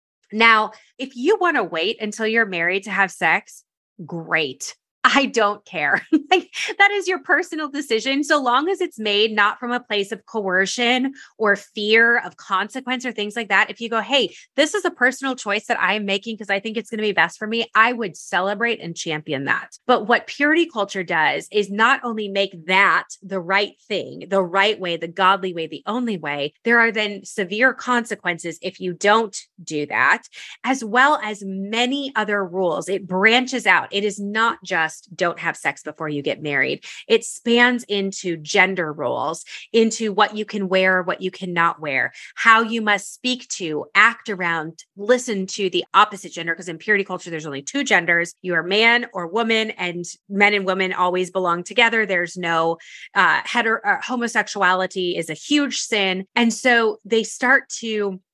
Now, if you want to wait until you're married to have sex, great. I don't care. Like, that is your personal decision, so long as it's made not from a place of coercion or fear of consequence or things like that. If you go, hey, this is a personal choice that I am making because I think it's going to be best for me, I would celebrate and champion that. But what purity culture does is not only make that the right thing, the right way, the godly way, the only way, there are then severe consequences if you don't do that, as well as many other rules. It branches out. It is not just don't have sex before you get married. It spans into gender roles, into what you can wear, what you cannot wear, how you must speak to, act around, listen to the opposite gender. Because in purity culture, there's only two genders. You are man or woman, and men and women always belong together. There's no uh, hetero uh, homosexuality is a huge sin. And so they start to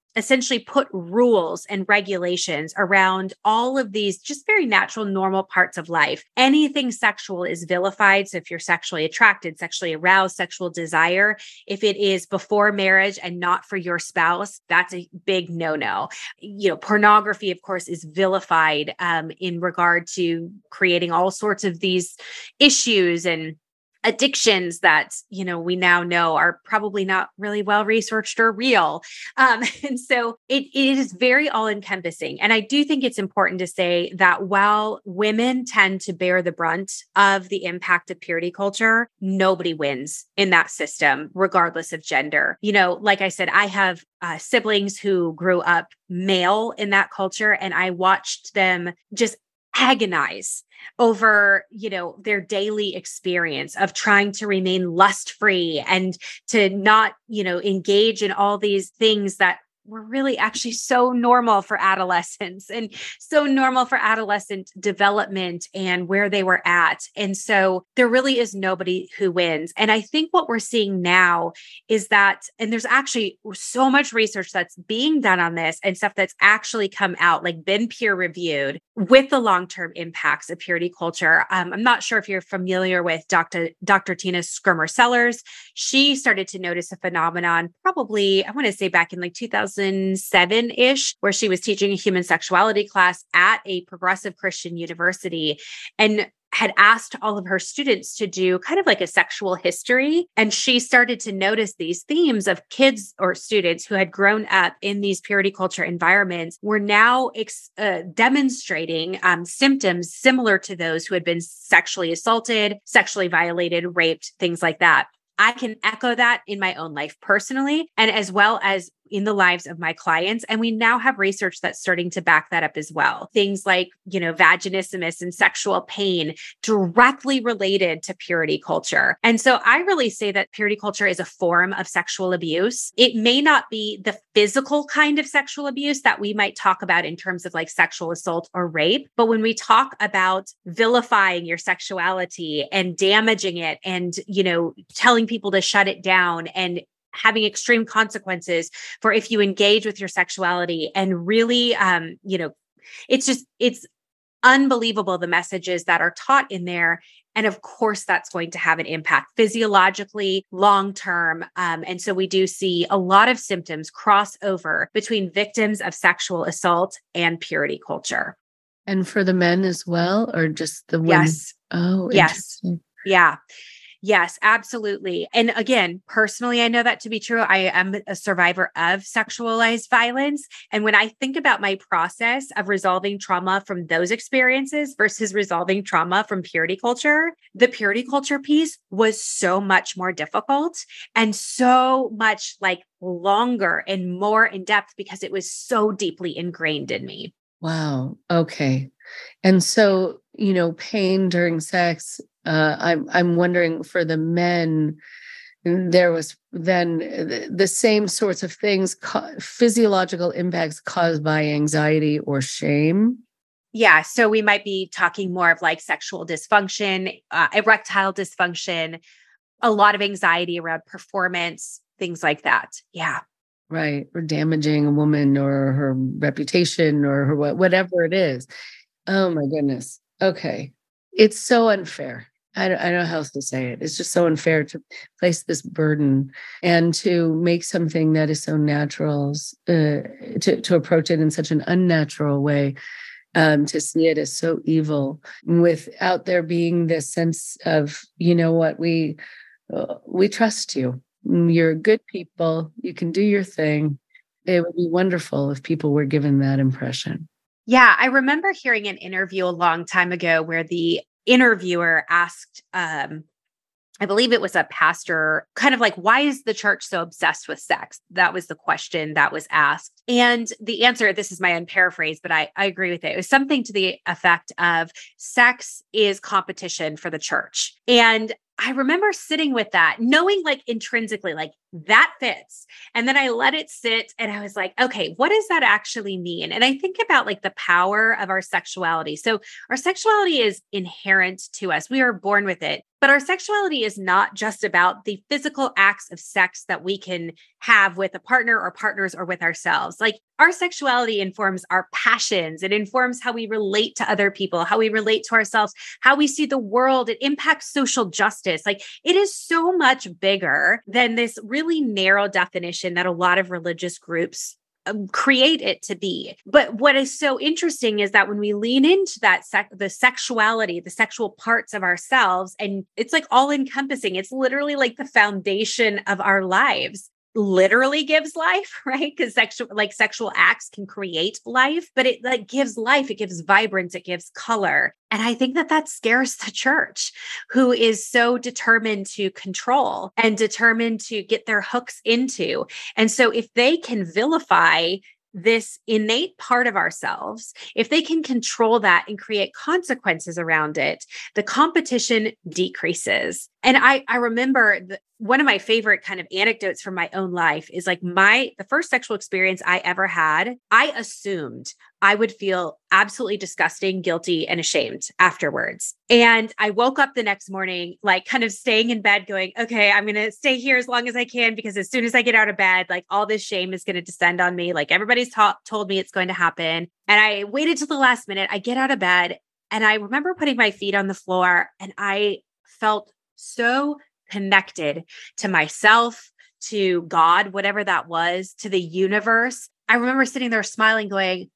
essentially put rules and regulations around all of these just very natural, normal parts of life. Anything sexual is vilified. So if you're sexually attracted, sexually aroused, sexual desire, if it is before marriage and not for your spouse, that's a big no-no. You know, pornography, of course, is vilified um, in regard to creating all sorts of these issues and addictions that, you know, we now know are probably not really well researched or real. Um, and so it, it is very all encompassing. And I do think it's important to say that while women tend to bear the brunt of the impact of purity culture, nobody wins in that system, regardless of gender. You know, like I said, I have uh, siblings who grew up male in that culture, and I watched them just agonize over, you know, their daily experience of trying to remain lust-free and to not, you know, engage in all these things that were really actually so normal for adolescents and so normal for adolescent development and where they were at. And so there really is nobody who wins. And I think what we're seeing now is that, and there's actually so much research that's being done on this and stuff that's actually come out, like been peer reviewed with the long-term impacts of purity culture. Um, I'm not sure if you're familiar with Doctor Doctor Tina Skirmer Sellers. She started to notice a phenomenon probably, I want to say back in like two thousand seven-ish, where she was teaching a human sexuality class at a progressive Christian university and had asked all of her students to do kind of like a sexual history. And she started to notice these themes of kids or students who had grown up in these purity culture environments were now ex- uh, demonstrating um, symptoms similar to those who had been sexually assaulted, sexually violated, raped, things like that. I can echo that in my own life personally, and as well as in the lives of my clients. And we now have research that's starting to back that up as well. Things like, you know, vaginismus and sexual pain directly related to purity culture. And so I really say that purity culture is a form of sexual abuse. It may not be the physical kind of sexual abuse that we might talk about in terms of like sexual assault or rape. But when we talk about vilifying your sexuality and damaging it and, you know, telling people to shut it down and having extreme consequences for if you engage with your sexuality and really, um, you know, it's just, it's unbelievable the messages that are taught in there. And of course, that's going to have an impact physiologically, long-term. Um, and so we do see a lot of symptoms cross over between victims of sexual assault and purity culture. And for the men as well, or just the women? Yes. Oh, yes. Yeah. Yes, absolutely. And again, personally, I know that to be true. I am a survivor of sexualized violence. And when I think about my process of resolving trauma from those experiences versus resolving trauma from purity culture, the purity culture piece was so much more difficult and so much like longer and more in depth because it was so deeply ingrained in me. Wow. Okay. And so, you know, pain during sex, uh, I'm I'm wondering for the men, there was then the same sorts of things, physiological impacts caused by anxiety or shame. Yeah. So we might be talking more of like sexual dysfunction, uh, erectile dysfunction, a lot of anxiety around performance, things like that. Yeah. Right. Or damaging a woman or her reputation or her whatever it is. Oh my goodness. Okay. It's so unfair. I don't, I don't know how else to say it. It's just so unfair to place this burden and to make something that is so natural, uh, to, to approach it in such an unnatural way, um, to see it as so evil without there being this sense of, you know what, we, uh, we trust you. You're good people. You can do your thing. It would be wonderful if people were given that impression. Yeah. I remember hearing an interview a long time ago where the interviewer asked, um, I believe it was a pastor, kind of like, why is the church so obsessed with sex? That was the question that was asked. And the answer, this is my own paraphrase, but I, I agree with it. It was something to the effect of sex is competition for the church. And I remember sitting with that, knowing like intrinsically, like that fits. And then I let it sit and I was like, okay, what does that actually mean? And I think about like the power of our sexuality. So our sexuality is inherent to us. We are born with it. But our sexuality is not just about the physical acts of sex that we can have with a partner or partners or with ourselves. Like our sexuality informs our passions. It informs how we relate to other people, how we relate to ourselves, how we see the world. It impacts social justice. Like it is so much bigger than this really narrow definition that a lot of religious groups create it to be. But what is so interesting is that when we lean into that, sec- the sexuality, the sexual parts of ourselves, and it's like all encompassing, it's literally like the foundation of our lives. Literally gives life, right? Because sexual, like sexual acts can create life, but it like gives life, it gives vibrance, it gives color. And I think that that scares the church, who is so determined to control and determined to get their hooks into. And so if they can vilify this innate part of ourselves, if they can control that and create consequences around it, the competition decreases. And I, I remember the, one of my favorite kind of anecdotes from my own life is like my, the first sexual experience I ever had, I assumed I would feel absolutely disgusting, guilty, and ashamed afterwards. And I woke up the next morning, like kind of staying in bed going, okay, I'm going to stay here as long as I can, because as soon as I get out of bed, like all this shame is going to descend on me. Like everybody's ta- told me it's going to happen. And I waited till the last minute. I get out of bed and I remember putting my feet on the floor and I felt so connected to myself, to God, whatever that was, to the universe. I remember sitting there smiling, going,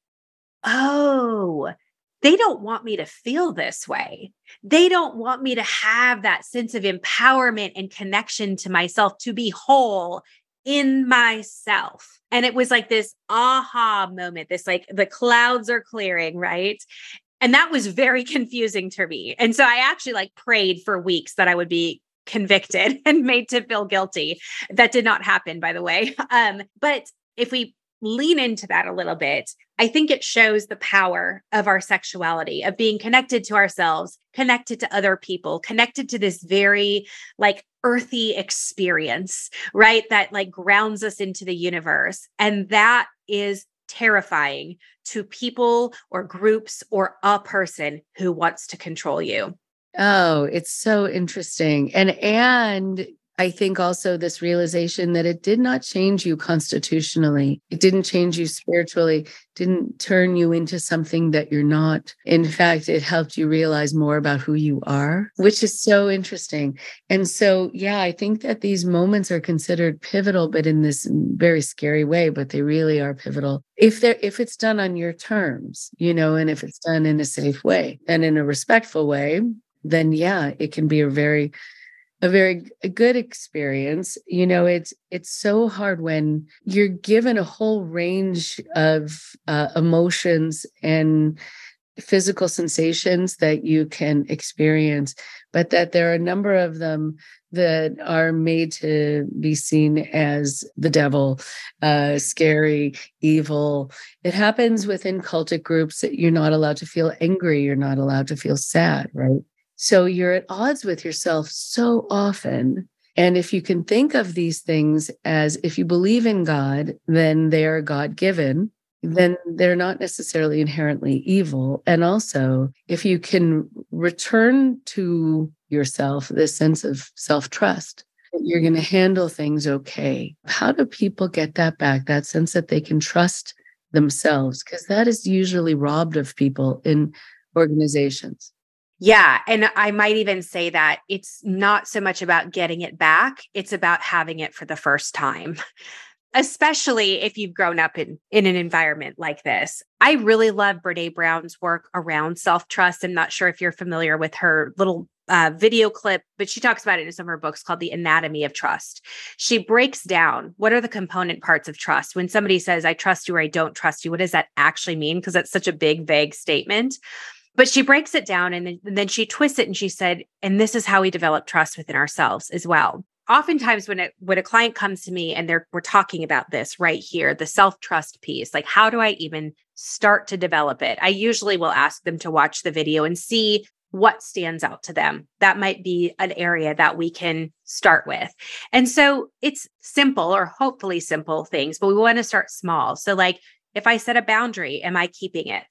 oh, they don't want me to feel this way. They don't want me to have that sense of empowerment and connection to myself, to be whole in myself. And it was like this aha moment, this like the clouds are clearing, right? And that was very confusing to me. And so I actually like prayed for weeks that I would be convicted and made to feel guilty. That did not happen, by the way. Um, but if we lean into that a little bit, I think it shows the power of our sexuality, of being connected to ourselves, connected to other people, connected to this very like earthy experience, right? That like grounds us into the universe. And that is terrifying to people or groups or a person who wants to control you. Oh, it's so interesting. And and I think also this realization that it did not change you constitutionally. It didn't change you spiritually, didn't turn you into something that you're not. In fact, it helped you realize more about who you are, which is so interesting. And so, yeah, I think that these moments are considered pivotal, but in this very scary way, but they really are pivotal. If they're, if it's done on your terms, you know, and if it's done in a safe way and in a respectful way, then yeah, it can be a very, a very a good experience. You know, it's it's so hard when you're given a whole range of uh, emotions and physical sensations that you can experience, but that there are a number of them that are made to be seen as the devil, uh, scary, evil. It happens within cultic groups that you're not allowed to feel angry, you're not allowed to feel sad, right? So you're at odds with yourself so often. And if you can think of these things as if you believe in God, then they are God-given, then they're not necessarily inherently evil. And also, if you can return to yourself this sense of self-trust, that you're going to handle things okay. How do people get that back, that sense that they can trust themselves? Because that is usually robbed of people in organizations. Yeah. And I might even say that it's not so much about getting it back. It's about having it for the first time, especially if you've grown up in, in an environment like this. I really love Brené Brown's work around self-trust. I'm not sure if you're familiar with her little uh, video clip, but she talks about it in some of her books called The Anatomy of Trust. She breaks down what are the component parts of trust. When somebody says, I trust you or I don't trust you, what does that actually mean? Because that's such a big, vague statement. But she breaks it down and then, and then she twists it and she said, and this is how we develop trust within ourselves as well. Oftentimes when, it, when a client comes to me and they're we're talking about this right here, the self-trust piece, like how do I even start to develop it? I usually will ask them to watch the video and see what stands out to them. That might be an area that we can start with. And so it's simple or hopefully simple things, but we want to start small. So like if I set a boundary, am I keeping it?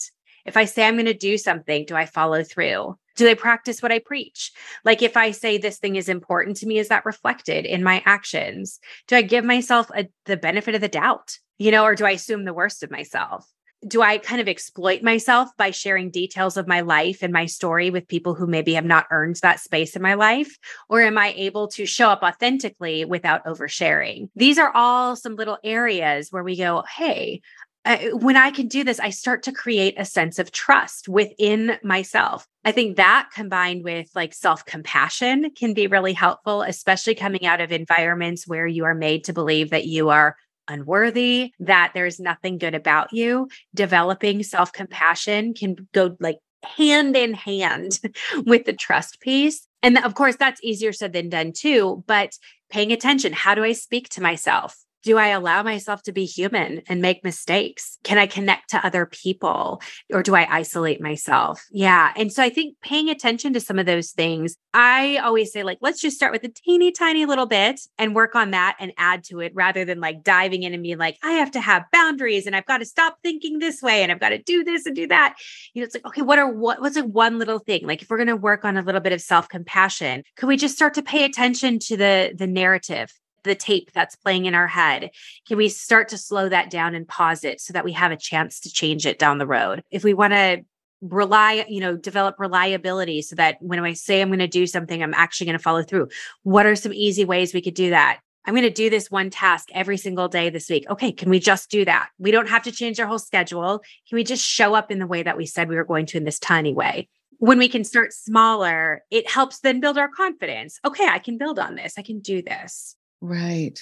If I say I'm going to do something, do I follow through? Do I practice what I preach? Like if I say this thing is important to me, is that reflected in my actions? Do I give myself a, the benefit of the doubt, you know, or do I assume the worst of myself? Do I kind of exploit myself by sharing details of my life and my story with people who maybe have not earned that space in my life? Or am I able to show up authentically without oversharing? These are all some little areas where we go, hey, Uh, when I can do this, I start to create a sense of trust within myself. I think that combined with like self-compassion can be really helpful, especially coming out of environments where you are made to believe that you are unworthy, that there's nothing good about you. Developing self-compassion can go like hand in hand with the trust piece. And of course, that's easier said than done too, but paying attention. How do I speak to myself? Do I allow myself to be human and make mistakes? Can I connect to other people or do I isolate myself? Yeah. And so I think paying attention to some of those things, I always say like, let's just start with a teeny tiny little bit and work on that and add to it rather than like diving in and being like, I have to have boundaries and I've got to stop thinking this way and I've got to do this and do that. You know, it's like, okay, what are, what, what's like one little thing? Like if we're going to work on a little bit of self-compassion, could we just start to pay attention to the, the narrative, the tape that's playing in our head? Can we start to slow that down and pause it so that we have a chance to change it down the road? If we want to rely, you know, develop reliability so that when I say I'm going to do something, I'm actually going to follow through. What are some easy ways we could do that? I'm going to do this one task every single day this week. Okay, can we just do that? We don't have to change our whole schedule. Can we just show up in the way that we said we were going to in this tiny way? When we can start smaller, it helps then build our confidence. Okay, I can build on this. I can do this. Right.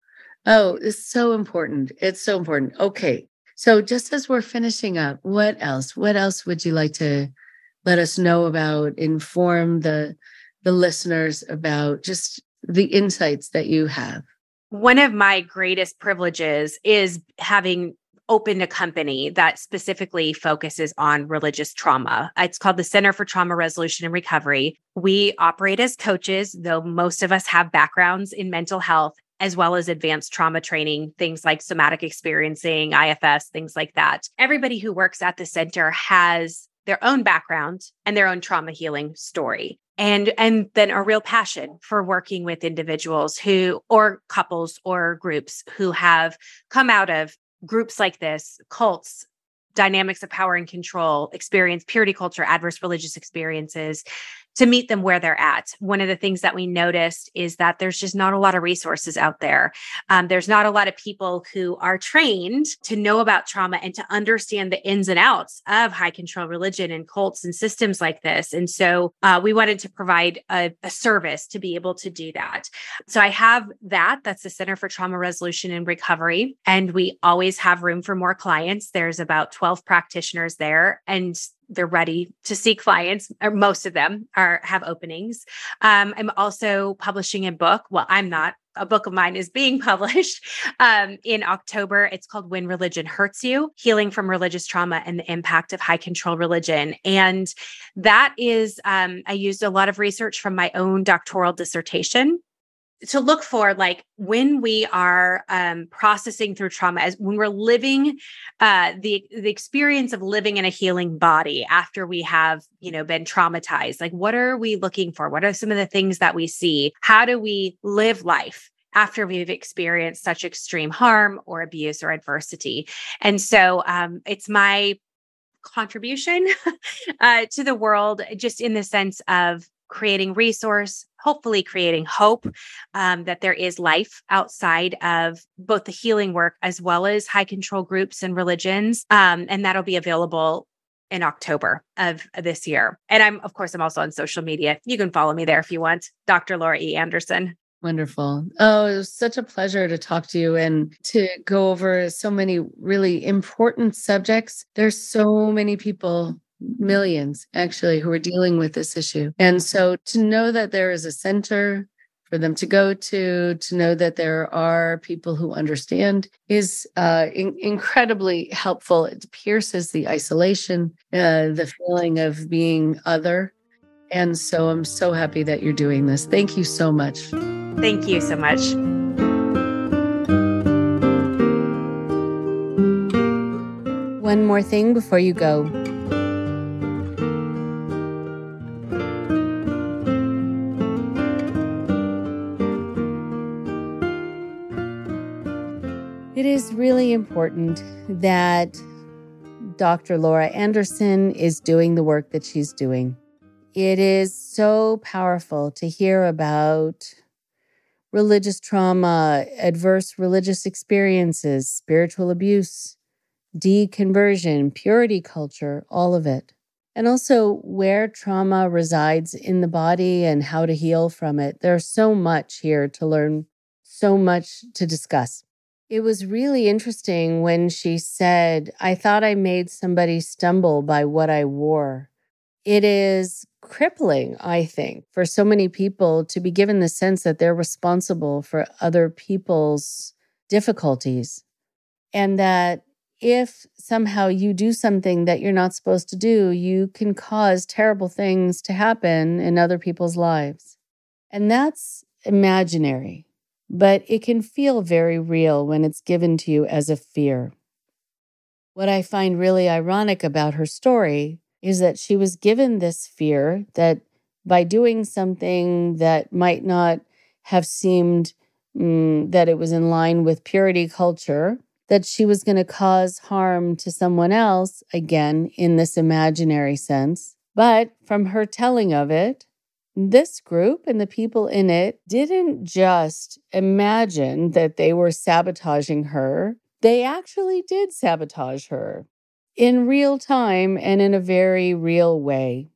Oh, it's so important. It's so important. Okay. So just as we're finishing up, what else? What else would you like to let us know about, inform the, the listeners about just the insights that you have? One of my greatest privileges is having opened a company that specifically focuses on religious trauma. It's called the Center for Trauma Resolution and Recovery. We operate as coaches, though most of us have backgrounds in mental health, as well as advanced trauma training, things like somatic experiencing, I F S, things like that. Everybody who works at the center has their own background and their own trauma healing story. And, and then a real passion for working with individuals who, or couples or groups who have come out of groups like this, cults, dynamics of power and control, experience purity culture, adverse religious experiences, to meet them where they're at. One of the things that we noticed is that there's just not a lot of resources out there. Um, there's not a lot of people who are trained to know about trauma and to understand the ins and outs of high control religion and cults and systems like this. And so uh, we wanted to provide a, a service to be able to do that. So I have that. That's the Center for Trauma Resolution and Recovery. And we always have room for more clients. There's about twelve practitioners there, and they're ready to see clients, or most of them are have openings. Um, I'm also publishing a book. Well, I'm not. A book of mine is being published um, in October. It's called When Religion Hurts You, Healing from Religious Trauma and the Impact of High Control Religion. And that is, um, I used a lot of research from my own doctoral dissertation to look for, like, when we are um, processing through trauma, as when we're living uh, the the experience of living in a healing body after we have, you know, been traumatized. Like, what are we looking for? What are some of the things that we see? How do we live life after we've experienced such extreme harm or abuse or adversity? And so um, it's my contribution uh, to the world, just in the sense of creating resource, hopefully creating hope um, that there is life outside of both the healing work as well as high control groups and religions. Um, and that'll be available in October of this year. And I'm, of course, I'm also on social media. You can follow me there if you want. Doctor Laura E. Anderson. Wonderful. Oh, it was such a pleasure to talk to you and to go over so many really important subjects. There's so many people, millions actually, who are dealing with this issue. And so to know that there is a center for them to go to, to know that there are people who understand is uh, in- incredibly helpful. It pierces the isolation, uh, the feeling of being other. And so I'm so happy that you're doing this. Thank you so much. Thank you so much. One more thing before you go. It is really important that Doctor Laura Anderson is doing the work that she's doing. It is so powerful to hear about religious trauma, adverse religious experiences, spiritual abuse, deconversion, purity culture, all of it. And also where trauma resides in the body and how to heal from it. There's so much here to learn, so much to discuss. It was really interesting when she said, I thought I made somebody stumble by what I wore. It is crippling, I think, for so many people to be given the sense that they're responsible for other people's difficulties. And that if somehow you do something that you're not supposed to do, you can cause terrible things to happen in other people's lives. And that's imaginary. But it can feel very real when it's given to you as a fear. What I find really ironic about her story is that she was given this fear that by doing something that might not have seemed mm, that it was in line with purity culture, that she was going to cause harm to someone else, again, in this imaginary sense. But from her telling of it, this group and the people in it didn't just imagine that they were sabotaging her. They actually did sabotage her in real time and in a very real way.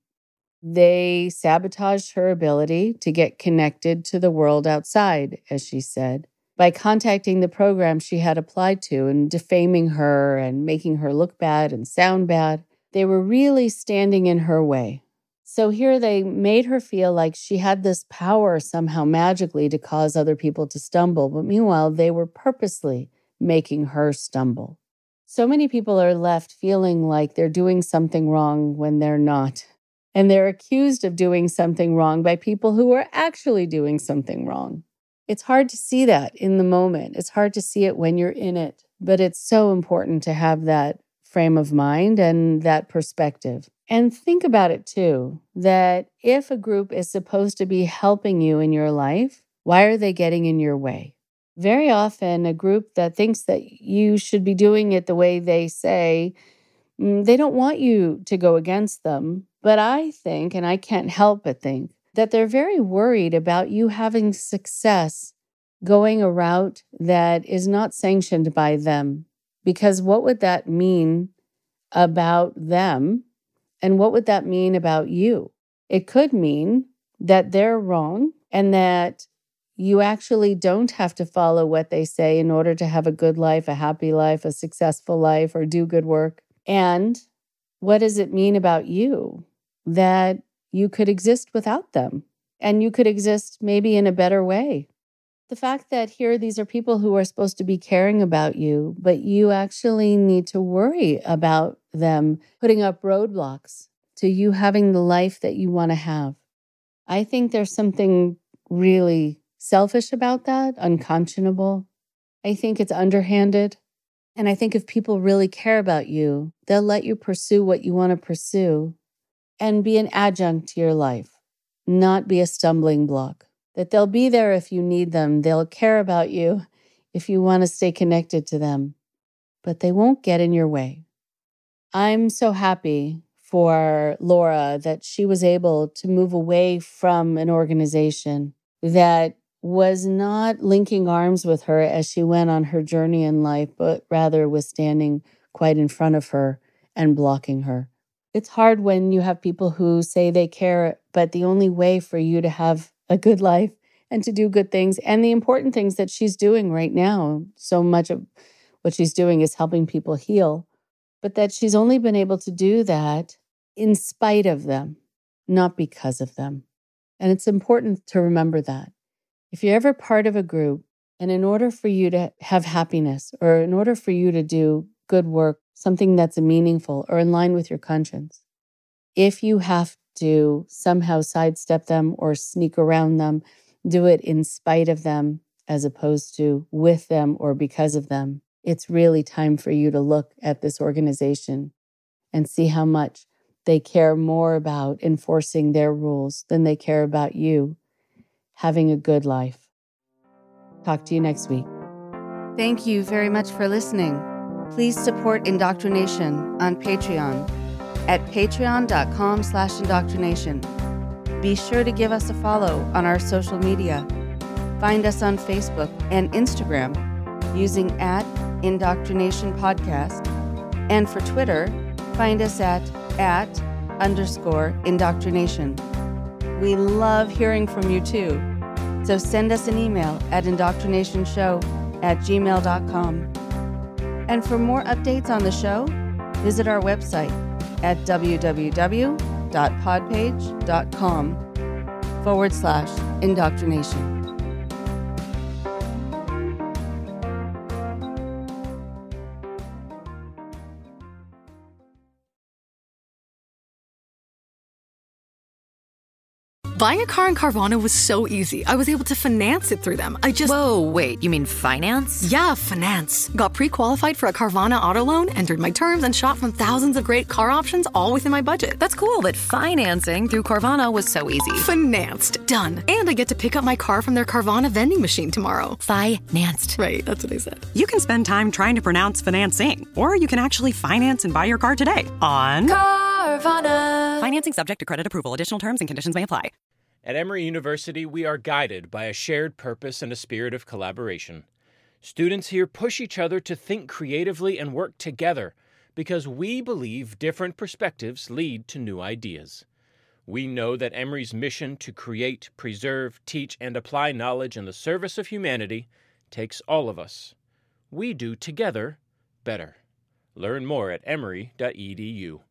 They sabotaged her ability to get connected to the world outside, as she said, by contacting the program she had applied to and defaming her and making her look bad and sound bad. They were really standing in her way. So here they made her feel like she had this power somehow magically to cause other people to stumble. But meanwhile, they were purposely making her stumble. So many people are left feeling like they're doing something wrong when they're not. And they're accused of doing something wrong by people who are actually doing something wrong. It's hard to see that in the moment. It's hard to see it when you're in it. But it's so important to have that frame of mind and that perspective. And think about it too, that if a group is supposed to be helping you in your life, why are they getting in your way? Very often, a group that thinks that you should be doing it the way they say, they don't want you to go against them. But I think, and I can't help but think, that they're very worried about you having success going a route that is not sanctioned by them. Because what would that mean about them? And what would that mean about you? It could mean that they're wrong and that you actually don't have to follow what they say in order to have a good life, a happy life, a successful life, or do good work. And what does it mean about you? That you could exist without them and you could exist maybe in a better way. The fact that here these are people who are supposed to be caring about you, but you actually need to worry about them putting up roadblocks to you having the life that you want to have. I think there's something really selfish about that, unconscionable. I think it's underhanded. And I think if people really care about you, they'll let you pursue what you want to pursue and be an adjunct to your life, not be a stumbling block. That they'll be there if you need them. They'll care about you if you want to stay connected to them. But they won't get in your way. I'm so happy for Laura that she was able to move away from an organization that was not linking arms with her as she went on her journey in life, but rather was standing quite in front of her and blocking her. It's hard when you have people who say they care, but the only way for you to have a good life and to do good things and the important things that she's doing right now, so much of what she's doing is helping people heal, but that she's only been able to do that in spite of them, not because of them. And it's important to remember that. If you're ever part of a group, and in order for you to have happiness, or in order for you to do good work, something that's meaningful or in line with your conscience, if you have to somehow sidestep them or sneak around them, do it in spite of them as opposed to with them or because of them, it's really time for you to look at this organization and see how much they care more about enforcing their rules than they care about you having a good life. Talk to you next week. Thank you very much for listening. Please support Indoctrination on Patreon at patreon.com slash indoctrination. Be sure to give us a follow on our social media. Find us on Facebook and Instagram using at Indoctrination Podcast. And for Twitter, find us at at underscore indoctrination. We love hearing from you too. So send us an email at indoctrinationshow at gmail dot com. And for more updates on the show, visit our website at www.podpage.com forward slash indoctrination. Buying a car in Carvana was so easy. I was able to finance it through them. I just... Whoa, wait, you mean finance? Yeah, finance. Got pre-qualified for a Carvana auto loan, entered my terms, and shot from thousands of great car options, all within my budget. That's cool that financing through Carvana was so easy. Financed. Done. And I get to pick up my car from their Carvana vending machine tomorrow. Financed. Right, that's what I said. You can spend time trying to pronounce financing, or you can actually finance and buy your car today on Carvana. Financing subject to credit approval. Additional terms and conditions may apply. At Emory University, we are guided by a shared purpose and a spirit of collaboration. Students here push each other to think creatively and work together because we believe different perspectives lead to new ideas. We know that Emory's mission to create, preserve, teach, and apply knowledge in the service of humanity takes all of us. We do together better. Learn more at emory dot e d u.